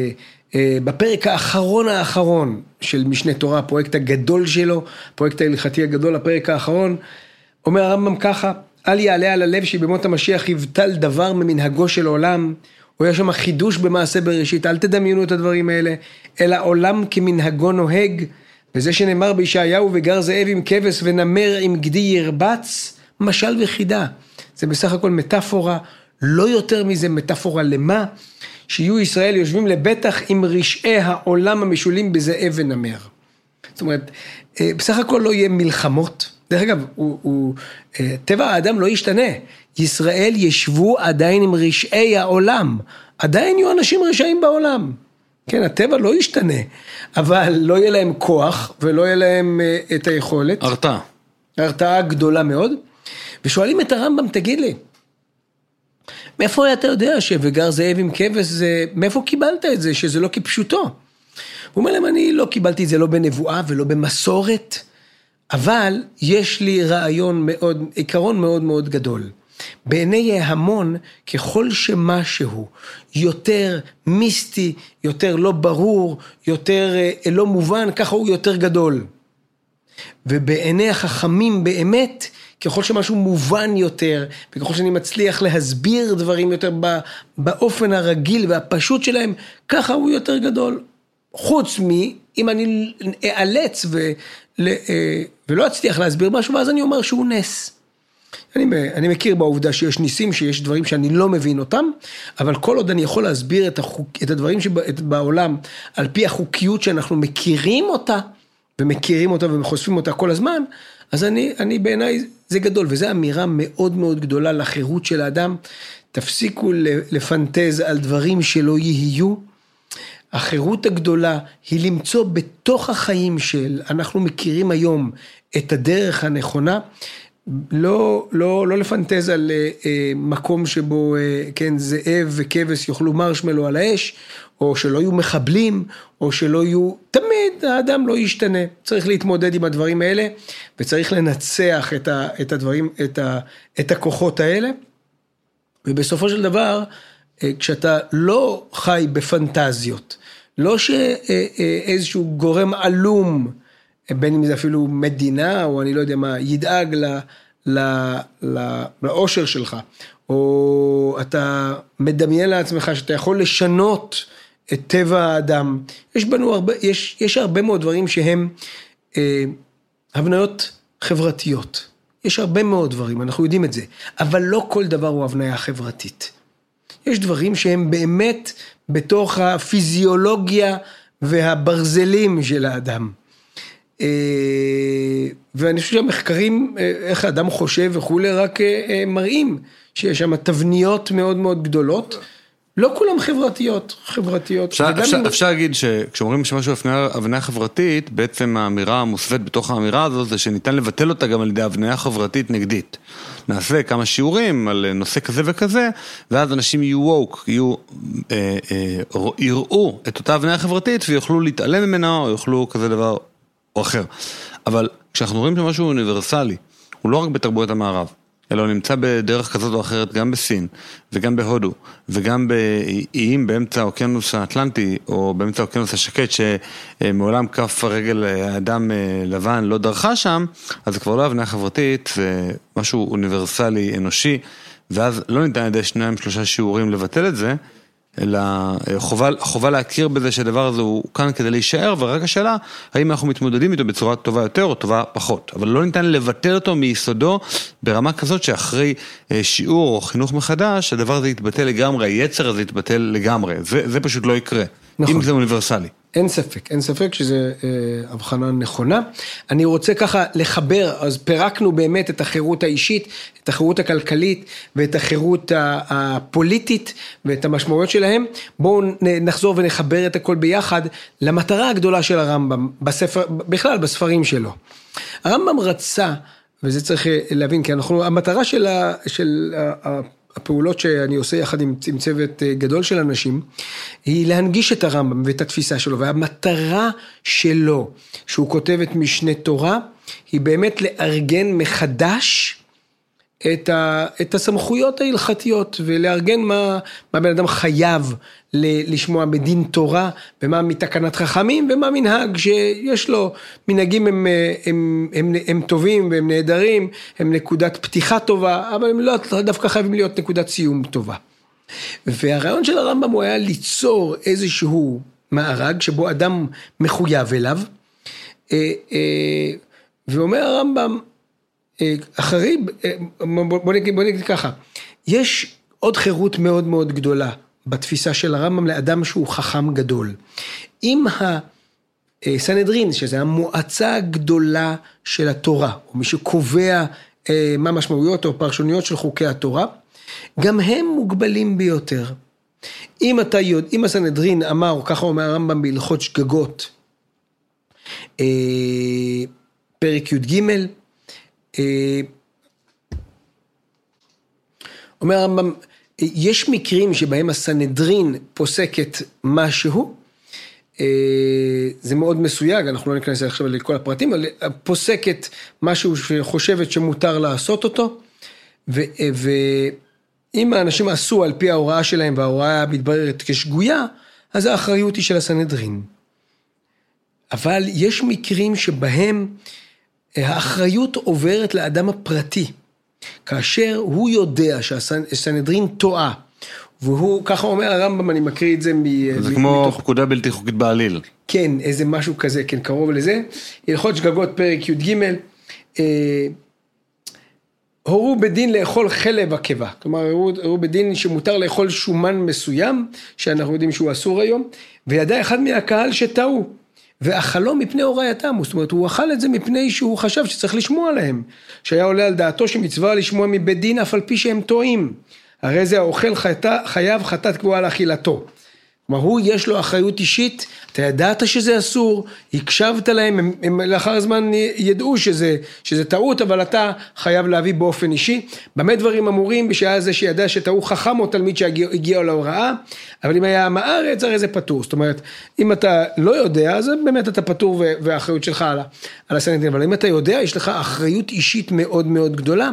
S3: בפרק האחרון האחרון של משנה תורה, הפרויקט הגדול שלו, הפרויקט ההלכתי הגדול, הפרק האחרון, אומר הרמב"ם ככה, אל יעלה על הלב שבמות המשיח יבטל דבר ממנהגו של עולם, או יש שם חידוש במעשה בראשית, אל תדמיינו את הדברים האלה, אלא עולם כמנהגו נוהג, וזה שנאמר בישעיהו וגר זאב עם כבש ונמר עם גדי ירבץ, משל וחידה. זה בסך הכל מטאפורה, לא יותר מזה מטאפורה למה, שיהיו ישראל יושבים לבטח עם רשעי העולם המשולים בזאב ונמר. זאת אומרת, בסך הכל לא יהיה מלחמות, דרך אגב, הוא, הוא, טבע האדם לא ישתנה, ישראל ישבו עדיין עם רשעי העולם, עדיין יהיו אנשים רשעים בעולם, כן, הטבע לא ישתנה, אבל לא יהיה להם כוח, ולא יהיה להם את היכולת.
S1: הרתעה.
S3: הרתעה גדולה מאוד, ושואלים את הרמב"ם, תגיד לי, מאיפה אתה יודע שווגר זאב עם כבש, זה, מאיפה קיבלת את זה, שזה לא כפשוטו? הוא אומר להם, אני לא קיבלתי את זה לא בנבואה ולא במסורת, אבל יש לי רעיון מאוד, עיקרון מאוד מאוד גדול. בעיני ההמון, ככל שמשהו יותר מיסטי, יותר לא ברור, יותר לא מובן, ככה הוא יותר גדול. ובעיני החכמים באמת, ככל שמשהו מובן יותר, וככל שאני מצליח להסביר דברים יותר באופן הרגיל והפשוט שלהם, ככה הוא יותר גדול. חוץ מי, אם אני אאלץ ו, ולא אצליח להסביר משהו, ואז אני אומר שהוא נס. אני, אני מכיר בעובדה שיש ניסים, שיש דברים שאני לא מבין אותם, אבל כל עוד אני יכול להסביר את, החוק, את הדברים שבעולם, על פי החוקיות שאנחנו מכירים אותה, ומכירים אותה וחושפים אותה כל הזמן, אז אני, אני בעיניי זה גדול, וזו אמירה מאוד מאוד גדולה לחירות של האדם, תפסיקו לפנטז על דברים שלא יהיו, החירות הגדולה היא למצוא בתוך החיים של, אנחנו מכירים היום את הדרך הנכונה, לא, לא, לא לפנטז על אה, מקום שבו, אה, כן, זאב וכבש יאכלו מרשמלו על האש, או שלא יהיו מחבלים, או שלא יהיו, תמיד האדם לא ישתנה, צריך להתמודד עם הדברים האלה, וצריך לנצח את, ה, את הדברים, את, ה, את הכוחות האלה, ובסופו של דבר, כשאתה לא חי בפנטזיות, לא שאיזשהו גורם עלום, בין אם זה אפילו מדינה, או אני לא יודע מה, ידאג ל, ל, ל, לאושר שלך, או אתה מדמיין לעצמך שאתה יכול לשנות את טבע האדם. יש בנו הרבה, יש, יש הרבה מאוד דברים שהם אה, הבניות חברתיות. יש הרבה מאוד דברים, אנחנו יודעים את זה, אבל לא כל דבר הוא הבניה חברתית. יש דברים שהם באמת בתוך הפיזיולוגיה והברזלים של האדם. ואני חושב שהמחקרים, איך האדם חושב וכולי, רק מראים שיש שם תבניות מאוד מאוד גדולות, לא כולם חברתיות, חברתיות.
S1: אפשר, אפשר, אם... אפשר להגיד שכשאומרים שמשהו הבניה חברתית, בעצם האמירה המוסווית בתוך האמירה הזו, זה שניתן לבטל אותה גם על ידי הבניה חברתית נגדית. נעשה כמה שיעורים על נושא כזה וכזה, ואז אנשים יהיו ווק, יהיו, אה, אה, יראו את אותה הבניה חברתית, ויוכלו להתעלם ממנה, או יוכלו כזה דבר או אחר. אבל כשאנחנו רואים שמשהו אוניברסלי, הוא לא רק בתרבות המערב, אלא הוא נמצא בדרך כזאת או אחרת גם בסין, וגם בהודו, וגם באיים באמצע האוקיינוס האטלנטי, או באמצע האוקיינוס השקט, שמעולם כף הרגל האדם לבן לא דרכה שם, אז זה כבר לא הבניה חברתית, זה משהו אוניברסלי, אנושי, ואז לא ניתן על ידי שניים שלושה שיעורים לבטל את זה, אלא חובה, חובה להכיר בזה שהדבר הזה הוא כאן כדי להישאר, ורק השאלה, האם אנחנו מתמודדים איתו בצורה טובה יותר או טובה פחות. אבל לא ניתן לבטל אותו מיסודו ברמה כזאת שאחרי שיעור או חינוך מחדש, הדבר הזה יתבטל לגמרי, היצר הזה יתבטל לגמרי. זה, זה פשוט לא יקרה, נכון. אם זה אוניברסלי.
S3: אין ספק, אין ספק שזה אה, הבחנה נכונה. אני רוצה ככה לחבר, אז פירקנו באמת את החירות האישית, את החירות הכלכלית ואת החירות הפוליטית ואת המשמעויות שלהם. בואו נחזור ונחבר את הכל ביחד למטרה הגדולה של הרמב"ם, בספר, בכלל בספרים שלו. הרמב"ם רצה, וזה צריך להבין, כי אנחנו, המטרה של ה... של ה הפעולות שאני עושה יחד עם, עם צוות גדול של אנשים, היא להנגיש את הרמב"ם ואת התפיסה שלו, והמטרה שלו, שהוא כותב את משנה תורה, היא באמת לארגן מחדש את, ה, את הסמכויות ההלכתיות, ולארגן מה, מה בן אדם חייב ל, לשמוע בדין תורה, ומה מתקנת חכמים, ומה מנהג שיש לו. מנהגים הם, הם, הם, הם, הם טובים והם נהדרים, הם נקודת פתיחה טובה, אבל הם לא דווקא חייבים להיות נקודת סיום טובה. והרעיון של הרמב"ם הוא היה ליצור איזשהו מארג, שבו אדם מחויב אליו, ואומר הרמב"ם, אחרי, בוא נגיד, בוא נגיד ככה, יש עוד חירות מאוד מאוד גדולה בתפיסה של הרמב"ם לאדם שהוא חכם גדול. אם הסנהדרין, שזה המועצה הגדולה של התורה, או מי שקובע מה משמעויות או פרשנויות של חוקי התורה, גם הם מוגבלים ביותר. אם אתה יודע, אם הסנהדרין אמר, ככה אומר הרמב"ם בהלכות שגגות, פרק י"ג, אומר הרמב"ם, יש מקרים שבהם הסנהדרין פוסקת משהו, זה מאוד מסויג, אנחנו לא ניכנס עכשיו לכל הפרטים, אבל פוסקת משהו שחושבת שמותר לעשות אותו, ואם האנשים עשו על פי ההוראה שלהם, וההוראה מתבררת כשגויה, אז האחריות היא של הסנהדרין. אבל יש מקרים שבהם האחריות עוברת לאדם הפרטי, כאשר הוא יודע שהסנהדרין טועה, והוא, ככה אומר הרמב"ם, אני מקריא את זה מ...
S1: זה מ- כמו מתוך... פקודה בלתי חוקית בעליל.
S3: כן, איזה משהו כזה, כן, קרוב לזה. הלכות שגגות פרק י"ג, אה, הורו בדין לאכול חלב עקבה, כלומר, הורו, הורו בדין שמותר לאכול שומן מסוים, שאנחנו יודעים שהוא אסור היום, וידע אחד מהקהל שטעו, ואכלו מפני הורייתם, זאת אומרת, הוא אכל את זה מפני שהוא חשב שצריך לשמוע להם, שהיה עולה על דעתו שמצווה לשמוע מבית דין, אף על פי שהם טועים, הרי זה האוכל חייב חטאת קבועה לאכילתו. כלומר, הוא יש לו אחריות אישית, אתה ידעת שזה אסור, הקשבת להם, הם, הם לאחר הזמן ידעו שזה, שזה טעות, אבל אתה חייב להביא באופן אישי. במה דברים אמורים, בשעה זה שידע שטעו חכם או תלמיד שהגיע להוראה, אבל אם היה מארץ, הרי זה פטור. זאת אומרת, אם אתה לא יודע, אז באמת אתה פטור והאחריות שלך על, על הסנטים, אבל אם אתה יודע, יש לך אחריות אישית מאוד מאוד גדולה,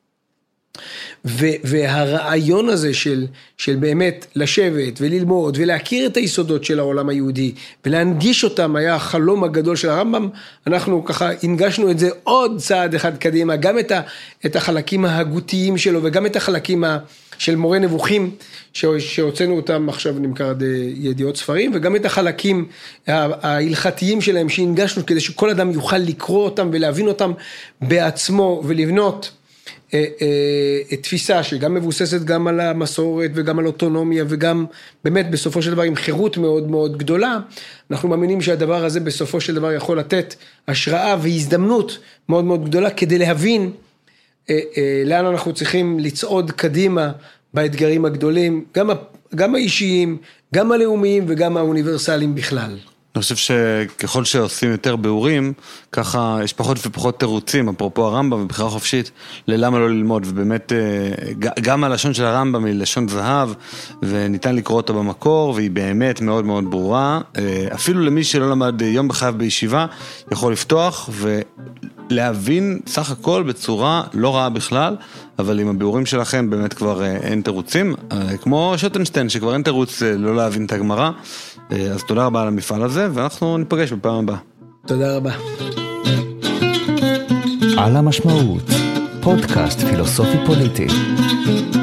S3: והרעיון הזה של, של באמת לשבת וללמוד ולהכיר את היסודות של העולם היהודי ולהנגיש אותם היה החלום הגדול של הרמב"ם. אנחנו ככה הנגשנו את זה עוד צעד אחד קדימה, גם את, ה, את החלקים ההגותיים שלו וגם את החלקים ה, של מורה נבוכים שהוצאנו אותם עכשיו נמכר ידיעות ספרים, וגם את החלקים ההלכתיים שלהם שהנגשנו כדי שכל אדם יוכל לקרוא אותם ולהבין אותם בעצמו ולבנות תפיסה שגם מבוססת גם על המסורת וגם על אוטונומיה וגם באמת בסופו של דבר עם חירות מאוד מאוד גדולה. אנחנו מאמינים שהדבר הזה בסופו של דבר יכול לתת השראה והזדמנות מאוד מאוד גדולה כדי להבין לאן אנחנו צריכים לצעוד קדימה באתגרים הגדולים, גם, גם האישיים, גם הלאומיים וגם האוניברסליים בכלל.
S1: אני חושב שככל שעושים יותר ביאורים, ככה יש פחות ופחות תירוצים, אפרופו הרמב"ם ובחירה חופשית, ללמה לא ללמוד, ובאמת גם הלשון של הרמב"ם היא לשון זהב, וניתן לקרוא אותה במקור, והיא באמת מאוד מאוד ברורה, אפילו למי שלא למד יום בחייו בישיבה, יכול לפתוח ולהבין סך הכל בצורה לא רעה בכלל, אבל עם הביאורים שלכם באמת כבר אין תירוצים, כמו שוטנשטיין שכבר אין תירוץ לא להבין את הגמרא, אז תודה רבה על המפעל הזה, ואנחנו ניפגש בפעם הבאה.
S3: תודה רבה.
S2: על המשמעות, פודקאסט פילוסופי פוליטי.